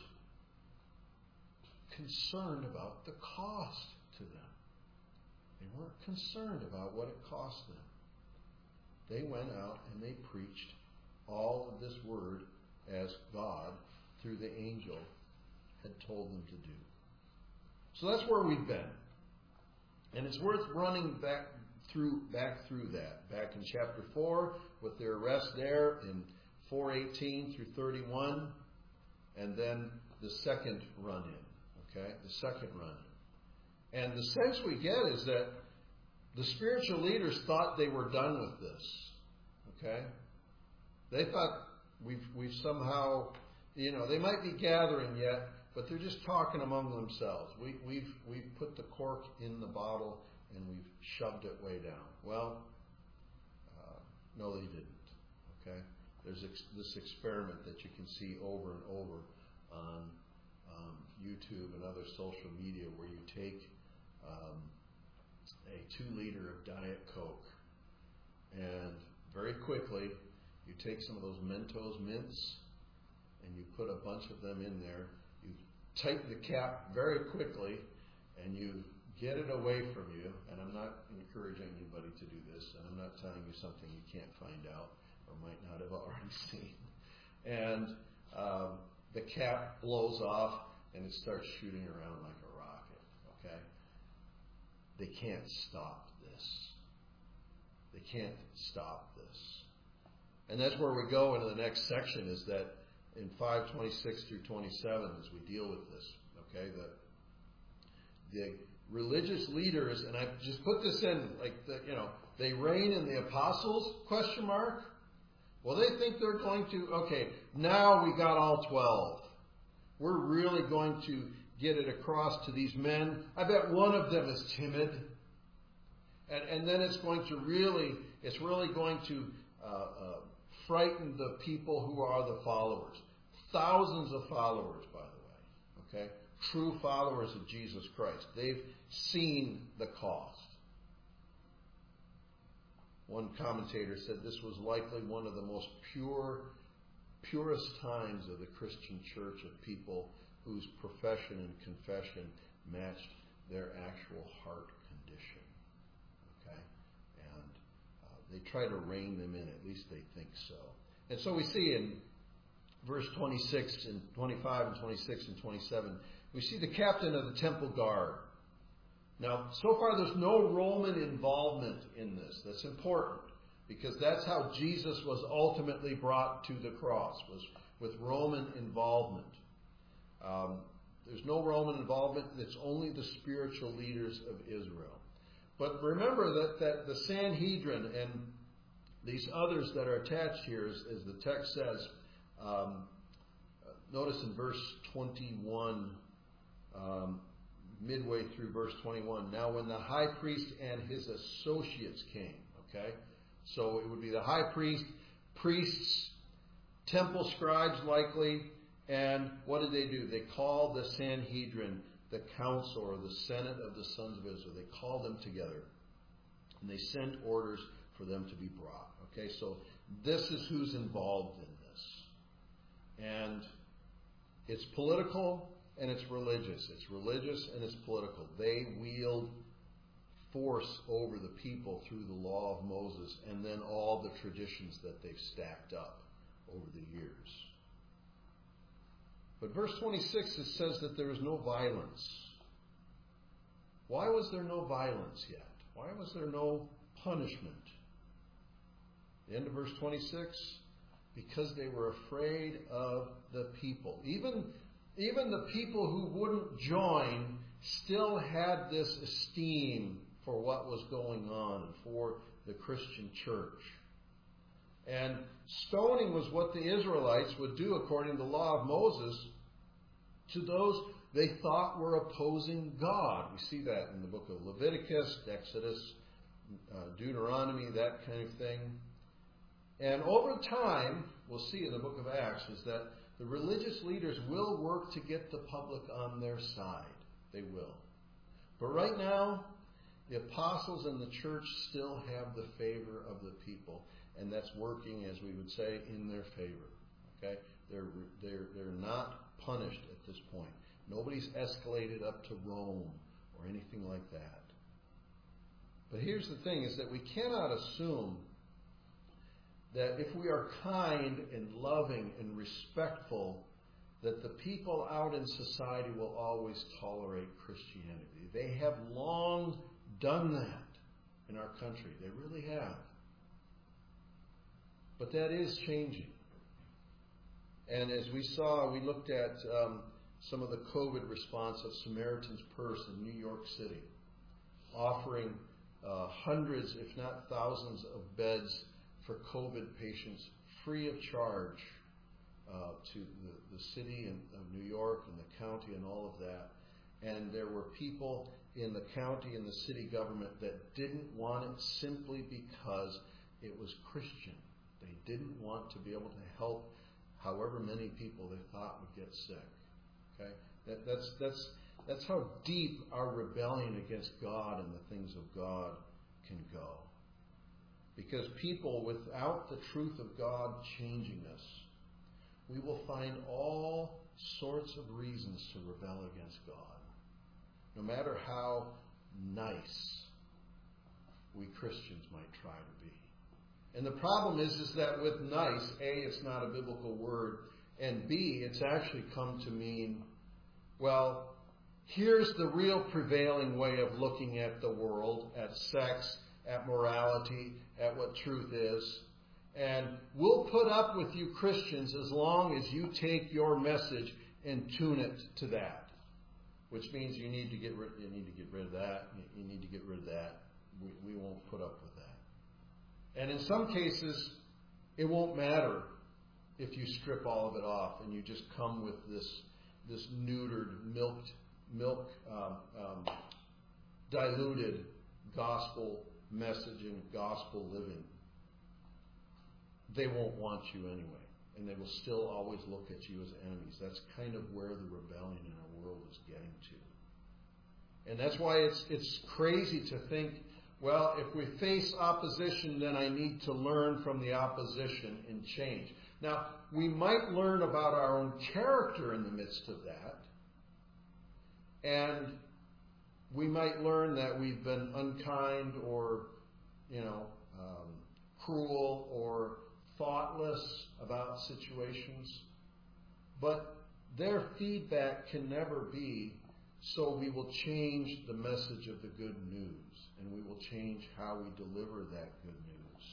concerned about the cost to them. They weren't concerned about what it cost them. They went out and they preached all of this word as God, through the angel, had told them to do. So that's where we've been. And it's worth running back through back through that. Back in chapter four, with their arrest there in four eighteen through thirty-one, and then the second run-in. Okay? The second run-in. And the sense we get is that the spiritual leaders thought they were done with this. Okay? They thought we've we've somehow, you know, they might be gathering yet, but they're just talking among themselves. We, we've we've put the cork in the bottle and we've shoved it way down. Well, uh, no, they didn't. Okay, there's ex- this experiment that you can see over and over on um, YouTube and other social media, where you take um, a two liter of Diet Coke, and very quickly you take some of those Mentos mints and you put a bunch of them in there. You tighten the cap very quickly and you get it away from you. And I'm not encouraging anybody to do this, and I'm not telling you something you can't find out or might not have already seen. And um, the cap blows off and it starts shooting around like a rocket. Okay? They can't stop this. They can't stop this. And that's where we go into the next section, is that in five twenty-six through twenty-seven, as we deal with this, okay, the, the religious leaders, and I just put this in, like, the, you know, they reign in the apostles, question mark. Well, they think they're going to, okay, now we got all twelve. We're really going to get it across to these men. I bet one of them is timid. And, and then it's going to really, it's really going to uh, uh, frighten the people who are the followers. Thousands of followers, by the way. Okay? True followers of Jesus Christ. They've seen the cost. One commentator said this was likely one of the most pure, purest times of the Christian church, of people whose profession and confession matched their actual heart condition. Okay? And uh, they try to rein them in. At least they think so. And so we see in verse twenty-six and twenty-five and twenty-six and twenty-seven, we see the captain of the temple guard. Now, so far there's no Roman involvement in this. That's important, because that's how Jesus was ultimately brought to the cross, was with Roman involvement. Um, there's no Roman involvement. It's only the spiritual leaders of Israel. But remember that, that the Sanhedrin and these others that are attached here, as, as the text says, um, notice in verse twenty-one, um, midway through verse twenty-one, now when the high priest and his associates came, okay? So it would be the high priest, priests, temple scribes likely, and what did they do? They called the Sanhedrin, the council or the senate of the sons of Israel. They called them together and they sent orders for them to be brought. Okay, so this is who's involved in this. And it's political and it's religious. It's religious and it's political. They wield force over the people through the law of Moses and then all the traditions that they've stacked up over the years. But verse twenty-six, it says that there is no violence. Why was there no violence yet? Why was there no punishment? The end of verse twenty-six, because they were afraid of the people. Even, even the people who wouldn't join still had this esteem for what was going on and for the Christian church. And stoning was what the Israelites would do according to the law of Moses to those they thought were opposing God. We see that in the book of Leviticus, Exodus, uh, Deuteronomy, that kind of thing. And over time, we'll see in the book of Acts, is that the religious leaders will work to get the public on their side. They will. But right now, the apostles and the church still have the favor of the people. And that's working, as we would say, in their favor. Okay? They're, they're, they're not punished at this point. Nobody's escalated up to Rome or anything like that. But here's the thing, is that we cannot assume that if we are kind and loving and respectful, that the people out in society will always tolerate Christianity. They have long done that in our country. They really have. But that is changing. And as we saw, we looked at um, some of the COVID response of Samaritan's Purse in New York City, offering uh, hundreds, if not thousands, of beds for COVID patients free of charge uh, to the, the city and, of New York and the county and all of that. And there were people in the county and the city government that didn't want it simply because it was Christian. They didn't want to be able to help however many people they thought would get sick. Okay, that, that's that's that's how deep our rebellion against God and the things of God can go. Because people, without the truth of God changing us, we will find all sorts of reasons to rebel against God, no matter how nice we Christians might try to be. And the problem is, is that with nice, A, it's not a biblical word, and B, it's actually come to mean, well, here's the real prevailing way of looking at the world, at sex, at morality, at what truth is. And we'll put up with you Christians as long as you take your message and tune it to that. Which means you need to get rid, you need to get rid of that. You need to get rid of that. We, we won't put up with that. And in some cases, it won't matter if you strip all of it off and you just come with this this neutered, milked, milk, um, um, diluted gospel message and gospel living. They won't want you anyway, and they will still always look at you as enemies. That's kind of where the rebellion in our world is getting to. And that's why it's it's crazy to think, well, if we face opposition, then I need to learn from the opposition and change. Now, we might learn about our own character in the midst of that. And we might learn that we've been unkind or, you know, um, cruel or thoughtless about situations. But their feedback can never be, so we will change the message of the good news. And we will change how we deliver that good news.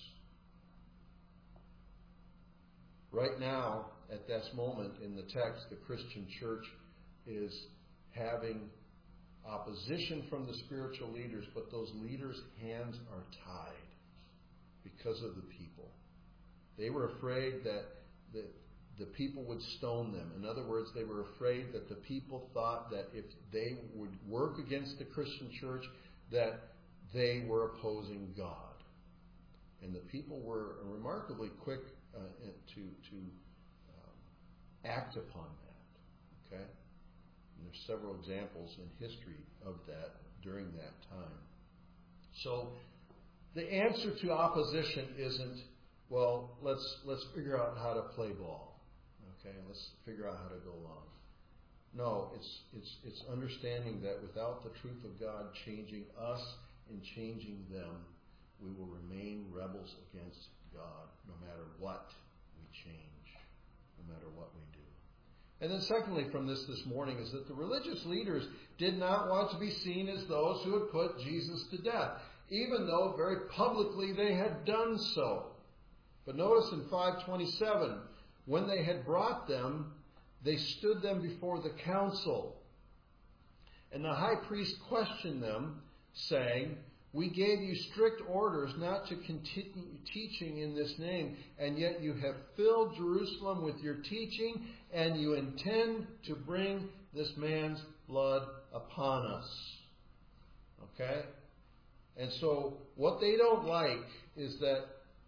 Right now, at this moment in the text, the Christian church is having opposition from the spiritual leaders, but those leaders' hands are tied because of the people. They were afraid that the, the people would stone them. In other words, they were afraid that the people thought that if they would work against the Christian church, that they were opposing God. And the people were remarkably quick uh, to, to um, act upon that. Okay? And there's several examples in history of that during that time. So the answer to opposition isn't, well, let's let's figure out how to play ball. Okay, let's figure out how to go along. No, it's it's it's understanding that without the truth of God changing us and changing them, we will remain rebels against God no matter what we change, no matter what we do. And then secondly from this this morning is that the religious leaders did not want to be seen as those who had put Jesus to death, even though very publicly they had done so. But notice in five twenty-seven, when they had brought them, they stood them before the council. And the high priest questioned them, saying, "We gave you strict orders not to continue teaching in this name, and yet you have filled Jerusalem with your teaching, and you intend to bring this man's blood upon us." Okay? And so what they don't like is that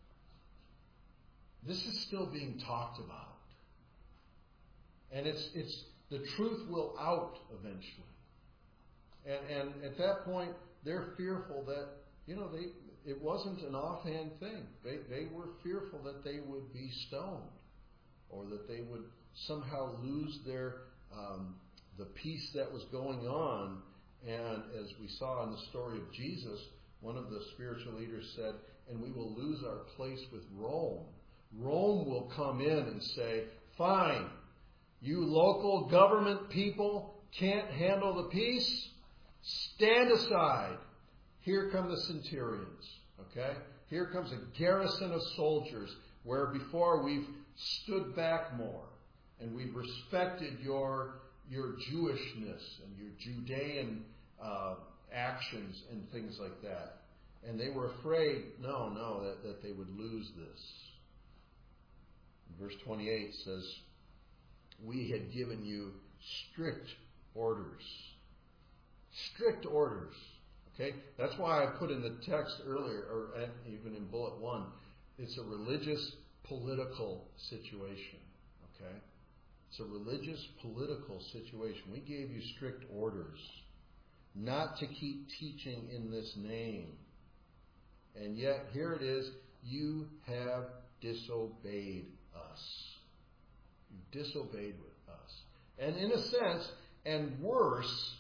this is still being talked about. And it's it's the truth will out eventually. And and at that point, they're fearful that, you know, they it wasn't an offhand thing. They they were fearful that they would be stoned, or that they would somehow lose their um, the peace that was going on. And as we saw in the story of Jesus, one of the spiritual leaders said, "And we will lose our place with Rome." Rome will come in and say, "Fine, you local government people can't handle the peace. Stand aside. Here come the centurions." Okay? Here comes a garrison of soldiers, where before we've stood back more and we've respected your your Jewishness and your Judean uh, actions and things like that. And they were afraid, no, no, that, that they would lose this. Verse twenty-eight says, we had given you strict orders. Strict orders. Okay? That's why I put in the text earlier, or even in bullet one, it's a religious political situation. Okay? It's a religious political situation. We gave you strict orders not to keep teaching in this name. And yet, here it is, you have disobeyed us. You disobeyed with us. And in a sense, and worse,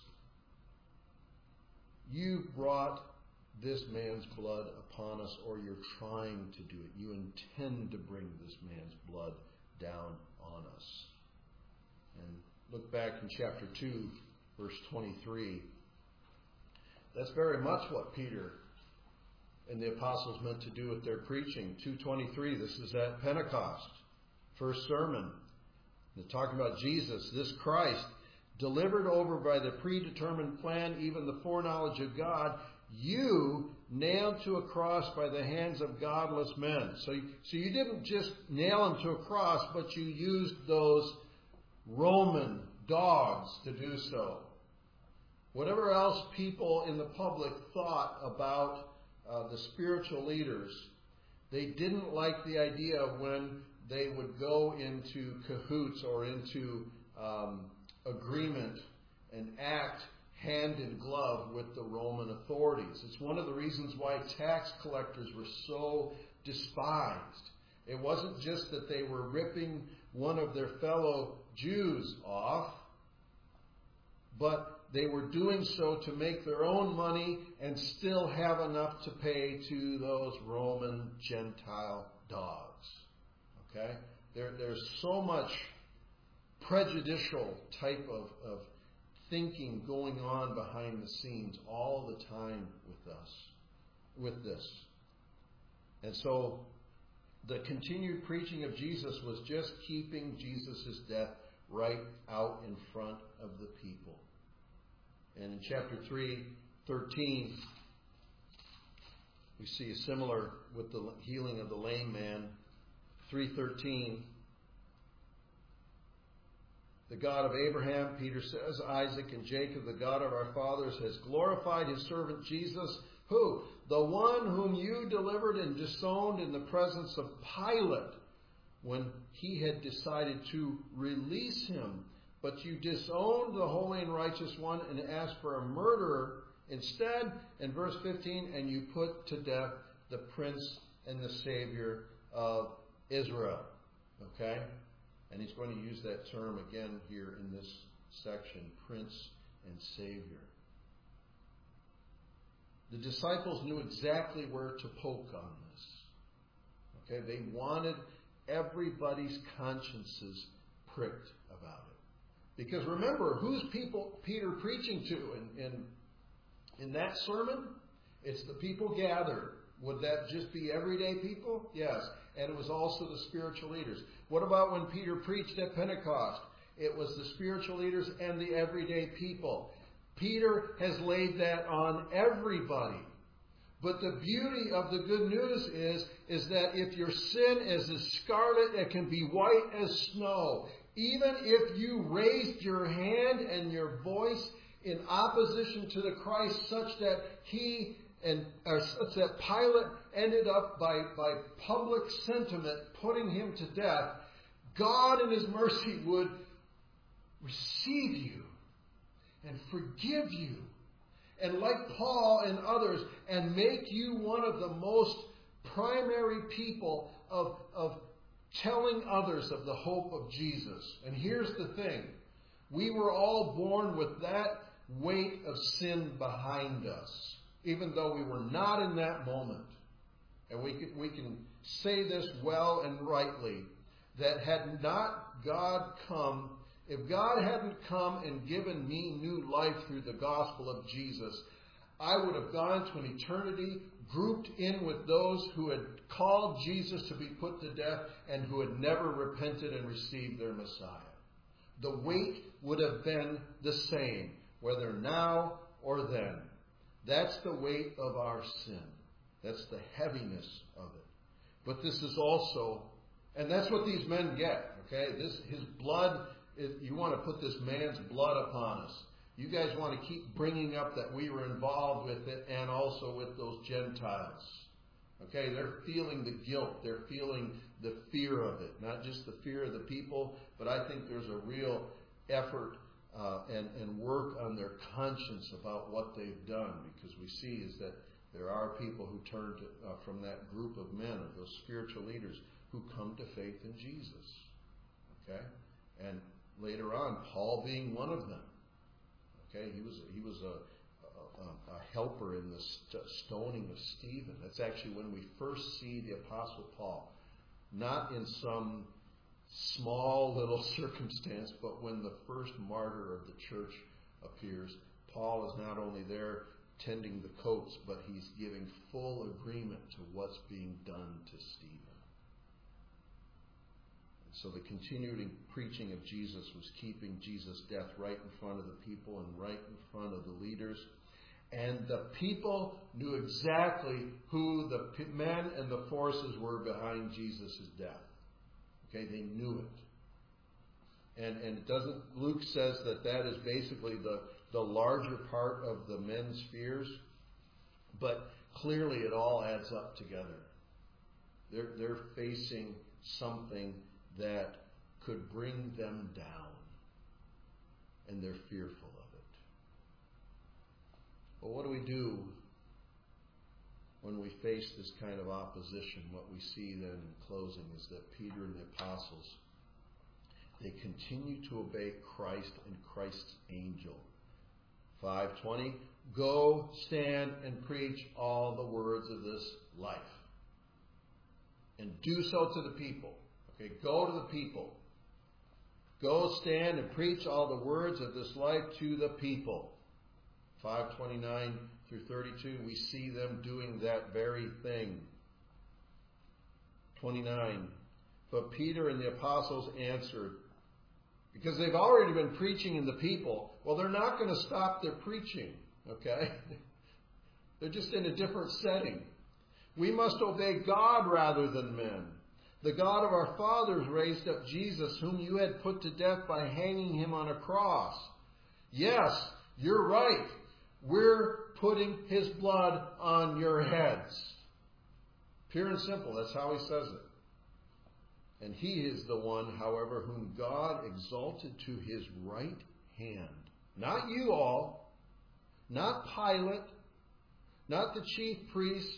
you brought this man's blood upon us, or you're trying to do it. You intend to bring this man's blood down on us. And look back in chapter two, verse twenty-three. That's very much what Peter and the apostles meant to do with their preaching. two twenty-three, this is at Pentecost. First sermon. They're talking about Jesus, this Christ, delivered over by the predetermined plan, even the foreknowledge of God, you nailed to a cross by the hands of godless men. So, so you didn't just nail him to a cross, but you used those Roman dogs to do so. Whatever else people in the public thought about uh, the spiritual leaders, they didn't like the idea when they would go into cahoots or into um, agreement and act hand in glove with the Roman authorities. It's one of the reasons why tax collectors were so despised. It wasn't just that they were ripping one of their fellow Jews off, but they were doing so to make their own money and still have enough to pay to those Roman Gentile dogs. Okay? There, there's so much prejudicial type of, of thinking going on behind the scenes all the time with us, with this. And so the continued preaching of Jesus was just keeping Jesus' death right out in front of the people. And in chapter three, thirteen, we see a similar with the healing of the lame man. three thirteen, the God of Abraham, Peter says, Isaac and Jacob, the God of our fathers, has glorified his servant Jesus, who? The one whom you delivered and disowned in the presence of Pilate when he had decided to release him. But you disowned the holy and righteous one and asked for a murderer instead. In verse fifteen, and you put to death the Prince and the Savior of Israel. Okay? And he's going to use that term again here in this section, Prince and Savior. The disciples knew exactly where to poke on this. Okay? They wanted everybody's consciences pricked about it. Because remember, who's people Peter preaching to in, in, in that sermon? It's the people gathered. Would that just be everyday people? Yes. And it was also the spiritual leaders. What about when Peter preached at Pentecost? It was the spiritual leaders and the everyday people. Peter has laid that on everybody. But the beauty of the good news is, is that if your sin is as scarlet, it can be white as snow. Even if you raised your hand and your voice in opposition to the Christ such that he and or such that Pilate ended up by, by public sentiment putting him to death, God in his mercy would receive you and forgive you. And like Paul and others, and make you one of the most primary people of, of telling others of the hope of Jesus. And here's the thing. We were all born with that weight of sin behind us, even though we were not in that moment. And we can, we can say this well and rightly, that had not God come, if God hadn't come and given me new life through the gospel of Jesus, I would have gone to an eternity grouped in with those who had called Jesus to be put to death and who had never repented and received their Messiah. The weight would have been the same, whether now or then. That's the weight of our sin. That's the heaviness of it. But this is also, and that's what these men get, okay? This, his blood you want to put this man's blood upon us. You guys want to keep bringing up that we were involved with it and also with those Gentiles. Okay, they're feeling the guilt. They're feeling the fear of it. Not just the fear of the people, but I think there's a real effort uh, and, and work on their conscience about what they've done. Because we see is that there are people who turn to, uh, from that group of men, of those spiritual leaders, who come to faith in Jesus. Okay? And later on, Paul being one of them. Okay? He was, he was a, a, a helper in the st- stoning of Stephen. That's actually when we first see the Apostle Paul. Not in some small little circumstance, but when the first martyr of the church appears. Paul is not only there tending the coats, but he's giving full agreement to what's being done to Stephen. And so the continuing preaching of Jesus was keeping Jesus' death right in front of the people and right in front of the leaders. And the people knew exactly who the men and the forces were behind Jesus' death. Okay, they knew it. And and it doesn't, Luke says that that is basically the, the larger part of the men's fears. But clearly it all adds up together. They're, they're facing something that could bring them down. And they're fearful of it. Well, what do we do when we face this kind of opposition? What we see then in closing is that Peter and the apostles, they continue to obey Christ and Christ's angel. five twenty, go stand and preach all the words of this life. And do so to the people. Okay, go to the people. Go stand and preach all the words of this life to the people. five twenty-nine through thirty-two, we see them doing that very thing. twenty-nine, but Peter and the apostles answered, because they've already been preaching in the people, well, they're not going to stop their preaching, okay? They're just in a different setting. We must obey God rather than men. The God of our fathers raised up Jesus, whom you had put to death by hanging him on a cross. Yes, you're right. We're putting his blood on your heads. Pure and simple. That's how he says it. And he is the one, however, whom God exalted to his right hand. Not you all. Not Pilate. Not the chief priest.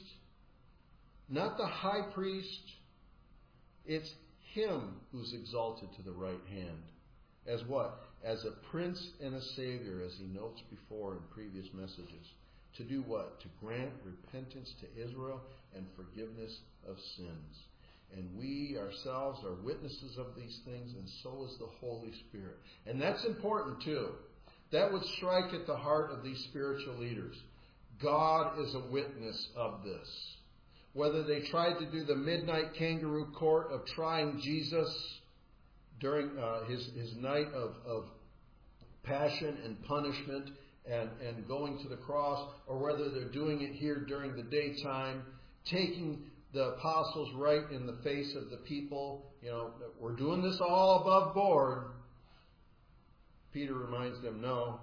Not the high priest. It's him who's exalted to the right hand. As what? As a prince and a savior, as he notes before in previous messages. To do what? To grant repentance to Israel and forgiveness of sins. And we ourselves are witnesses of these things, and so is the Holy Spirit. And that's important too. That would strike at the heart of these spiritual leaders. God is a witness of this. Whether they tried to do the midnight kangaroo court of trying Jesus during uh, his, his night of, of passion and punishment and, and going to the cross, or whether they're doing it here during the daytime, taking the apostles right in the face of the people. You know, we're doing this all above board. Peter reminds them, no,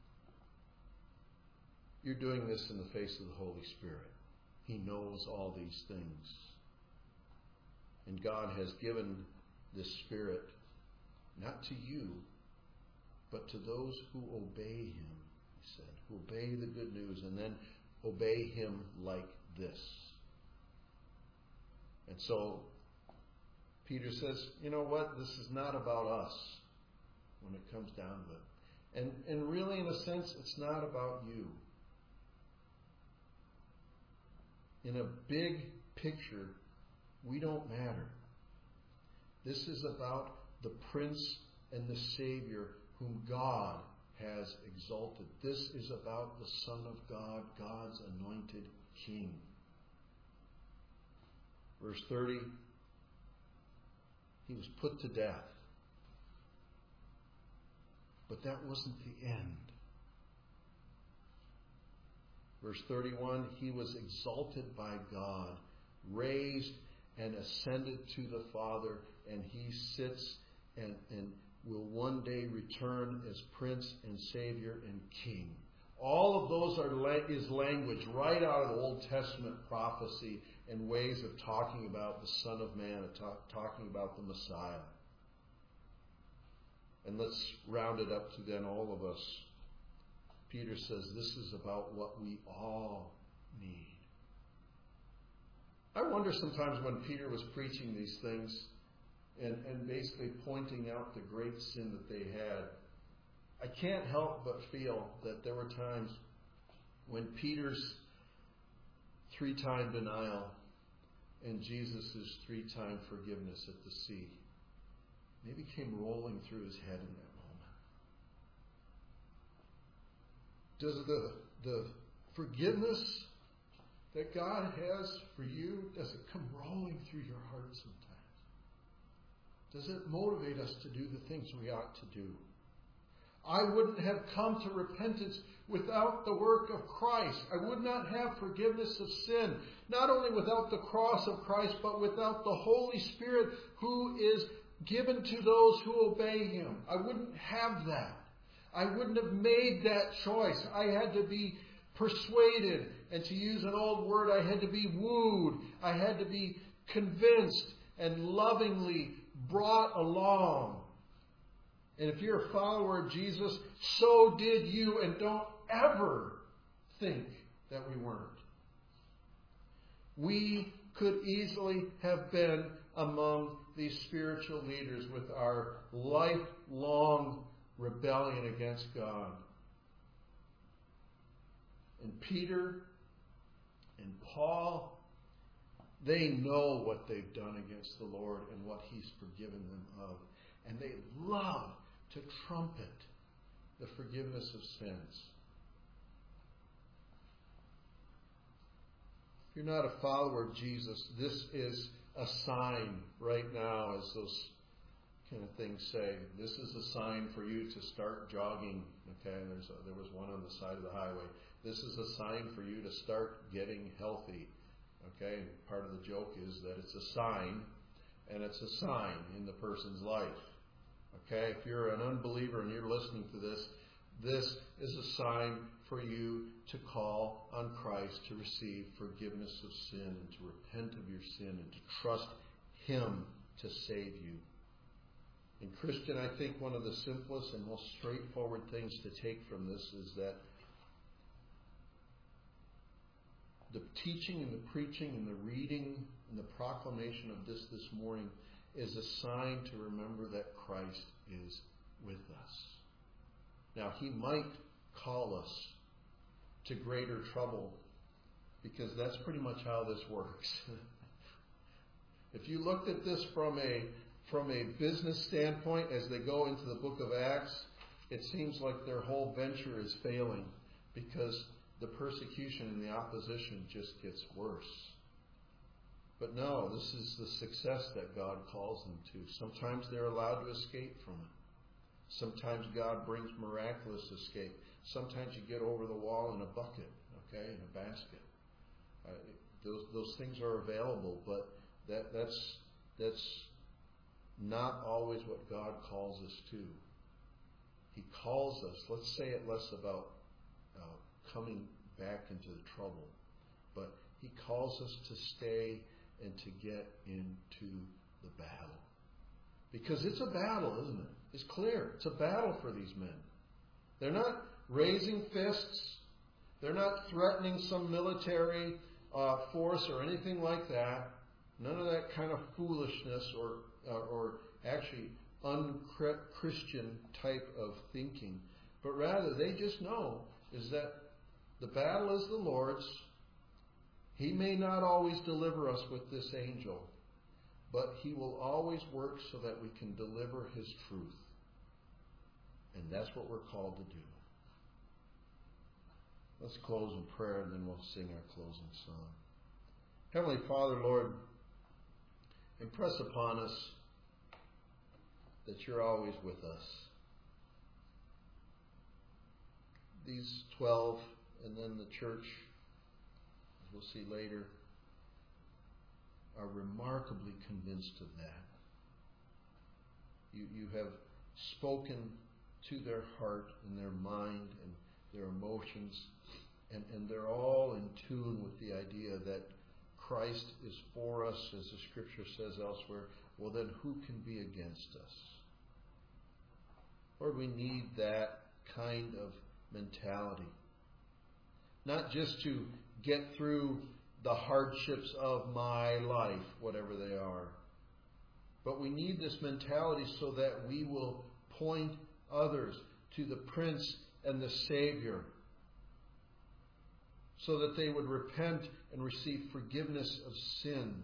you're doing this in the face of the Holy Spirit. He knows all these things. And God has given this Spirit not to you, but to those who obey him, he said, who obey the good news and then obey him like this. And so Peter says, you know what? This is not about us when it comes down to it. And, and really, in a sense, it's not about you. In a big picture, we don't matter. This is about the Prince and the Savior whom God has exalted. This is about the Son of God, God's anointed King. Verse thirty, he was put to death. But that wasn't the end. Verse thirty-one, he was exalted by God, raised and ascended to the Father, and he sits and, and will one day return as Prince and Savior and King. All of those are is language right out of the Old Testament prophecy and ways of talking about the Son of Man, of talk, talking about the Messiah. And let's round it up to then all of us. Peter says this is about what we all need. I wonder sometimes when Peter was preaching these things and, and basically pointing out the great sin that they had, I can't help but feel that there were times when Peter's three-time denial and Jesus' three-time forgiveness at the sea maybe came rolling through his head in that moment. Does the, the forgiveness that God has for you, does it come rolling through your heart sometimes? Does it motivate us to do the things we ought to do? I wouldn't have come to repentance without the work of Christ. I would not have forgiveness of sin, not only without the cross of Christ, but without the Holy Spirit who is given to those who obey Him. I wouldn't have that. I wouldn't have made that choice. I had to be persuaded, and to use an old word, I had to be wooed. I had to be convinced and lovingly brought along. And if you're a follower of Jesus, so did you, and don't ever think that we weren't. We could easily have been among these spiritual leaders with our lifelong rebellion against God. And Peter and Paul, they know what they've done against the Lord and what He's forgiven them of. And they love to trumpet the forgiveness of sins. If you're not a follower of Jesus, this is a sign right now, as those kind of things say. This is a sign for you to start jogging. Okay, there's a, there was one on the side of the highway. This is a sign for you to start getting healthy. Okay, and part of the joke is that it's a sign, and it's a sign in the person's life. Okay, if you're an unbeliever and you're listening to this, this is a sign for you to call on Christ to receive forgiveness of sin and to repent of your sin and to trust Him to save you. And Christian, I think one of the simplest and most straightforward things to take from this is that the teaching and the preaching and the reading and the proclamation of this this morning is a sign to remember that Christ is with us. Now, He might call us to greater trouble, because that's pretty much how this works. If you looked at this from a from a business standpoint, as they go into the book of Acts, it seems like their whole venture is failing because the persecution and the opposition just gets worse. But no, this is the success that God calls them to. Sometimes they're allowed to escape from it. Sometimes God brings miraculous escape. Sometimes you get over the wall in a bucket, okay, in a basket. Uh, those those things are available, but that that's that's not always what God calls us to. He calls us. Let's say it less about uh, coming back into the trouble, but He calls us to stay and to get into the battle. Because it's a battle, isn't it? It's clear. It's a battle for these men. They're not raising fists. They're not threatening some military uh, force or anything like that. None of that kind of foolishness or uh, or actually un-Christian type of thinking. But rather, they just know is that the battle is the Lord's. He may not always deliver us with this angel, but He will always work so that we can deliver His truth. And that's what we're called to do. Let's close in prayer, and then we'll sing our closing song. Heavenly Father, Lord, impress upon us that You're always with us. These twelve, and then the church, as we'll see later, are remarkably convinced of that. You, you have spoken to their heart and their mind and their emotions, and, and they're all in tune with the idea that Christ is for us, as the Scripture says elsewhere. Well, then who can be against us? Lord, we need that kind of mentality. Not just to get through the hardships of my life, whatever they are, but we need this mentality so that we will point others to the Prince and the Savior, so that they would repent and receive forgiveness of sin.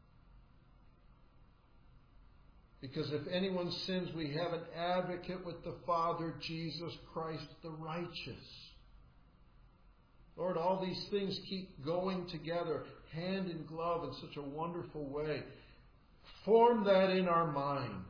Because if anyone sins, we have an advocate with the Father, Jesus Christ the righteous. Lord, all these things keep going together, hand in glove, in such a wonderful way. Form that in our mind,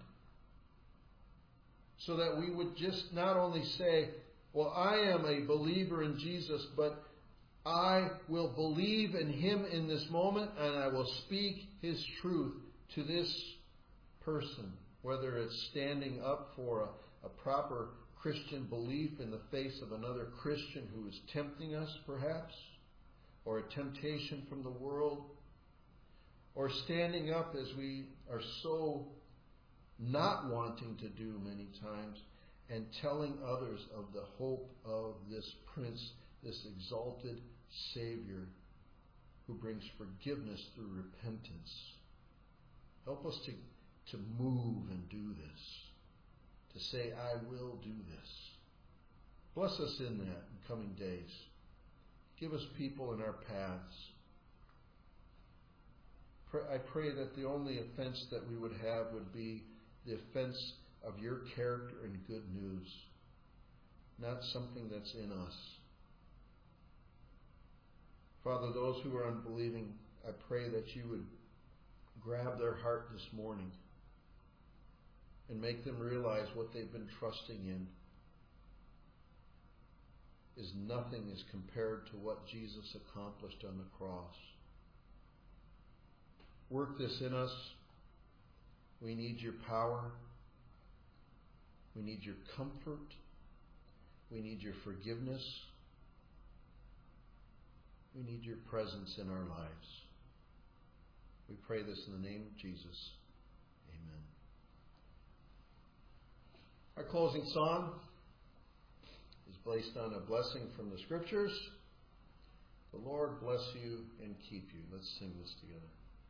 so that we would just not only say, well, I am a believer in Jesus, but I will believe in Him in this moment, and I will speak His truth to this person, whether it's standing up for a, a proper Christian belief in the face of another Christian who is tempting us, perhaps, or a temptation from the world, or standing up as we are so not wanting to do many times, and telling others of the hope of this Prince, this exalted Savior who brings forgiveness through repentance. Help us to, to move and do this, to say, I will do this. Bless us in that in coming days. Give us people in our paths. I pray that the only offense that we would have would be the offense of your character and good news, not something that's in us. Father, those who are unbelieving, I pray that you would grab their heart this morning and make them realize what they've been trusting in is nothing as compared to what Jesus accomplished on the cross. Work this in us. We need your power. We need your comfort. We need your forgiveness. We need your presence in our lives. We pray this in the name of Jesus. Amen. Our closing song is based on a blessing from the Scriptures. The Lord bless you and keep you. Let's sing this together.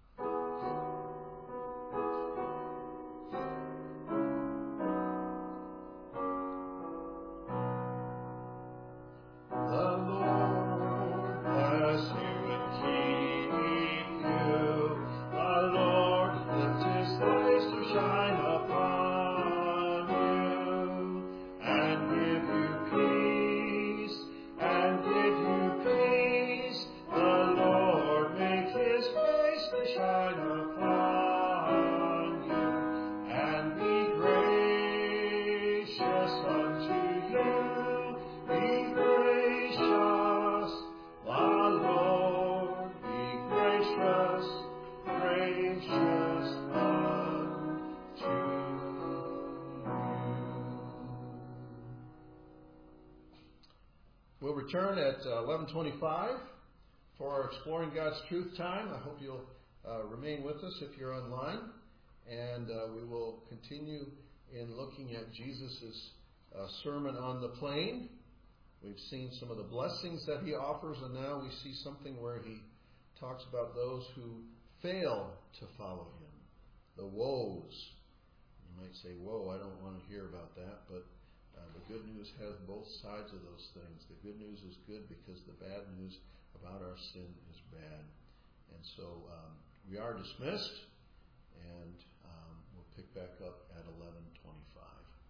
We'll return at eleven twenty-five for our Exploring God's Truth time. I hope you'll uh, remain with us if you're online. And uh, we will continue in looking at Jesus' uh, Sermon on the Plain. We've seen some of the blessings that he offers, and now we see something where he talks about those who fail to follow him, the woes. You might say, whoa, I don't want to hear about that, but Uh, the good news has both sides of those things. The good news is good because the bad news about our sin is bad. And so um, we are dismissed, and um, we'll pick back up at eleven twenty-five.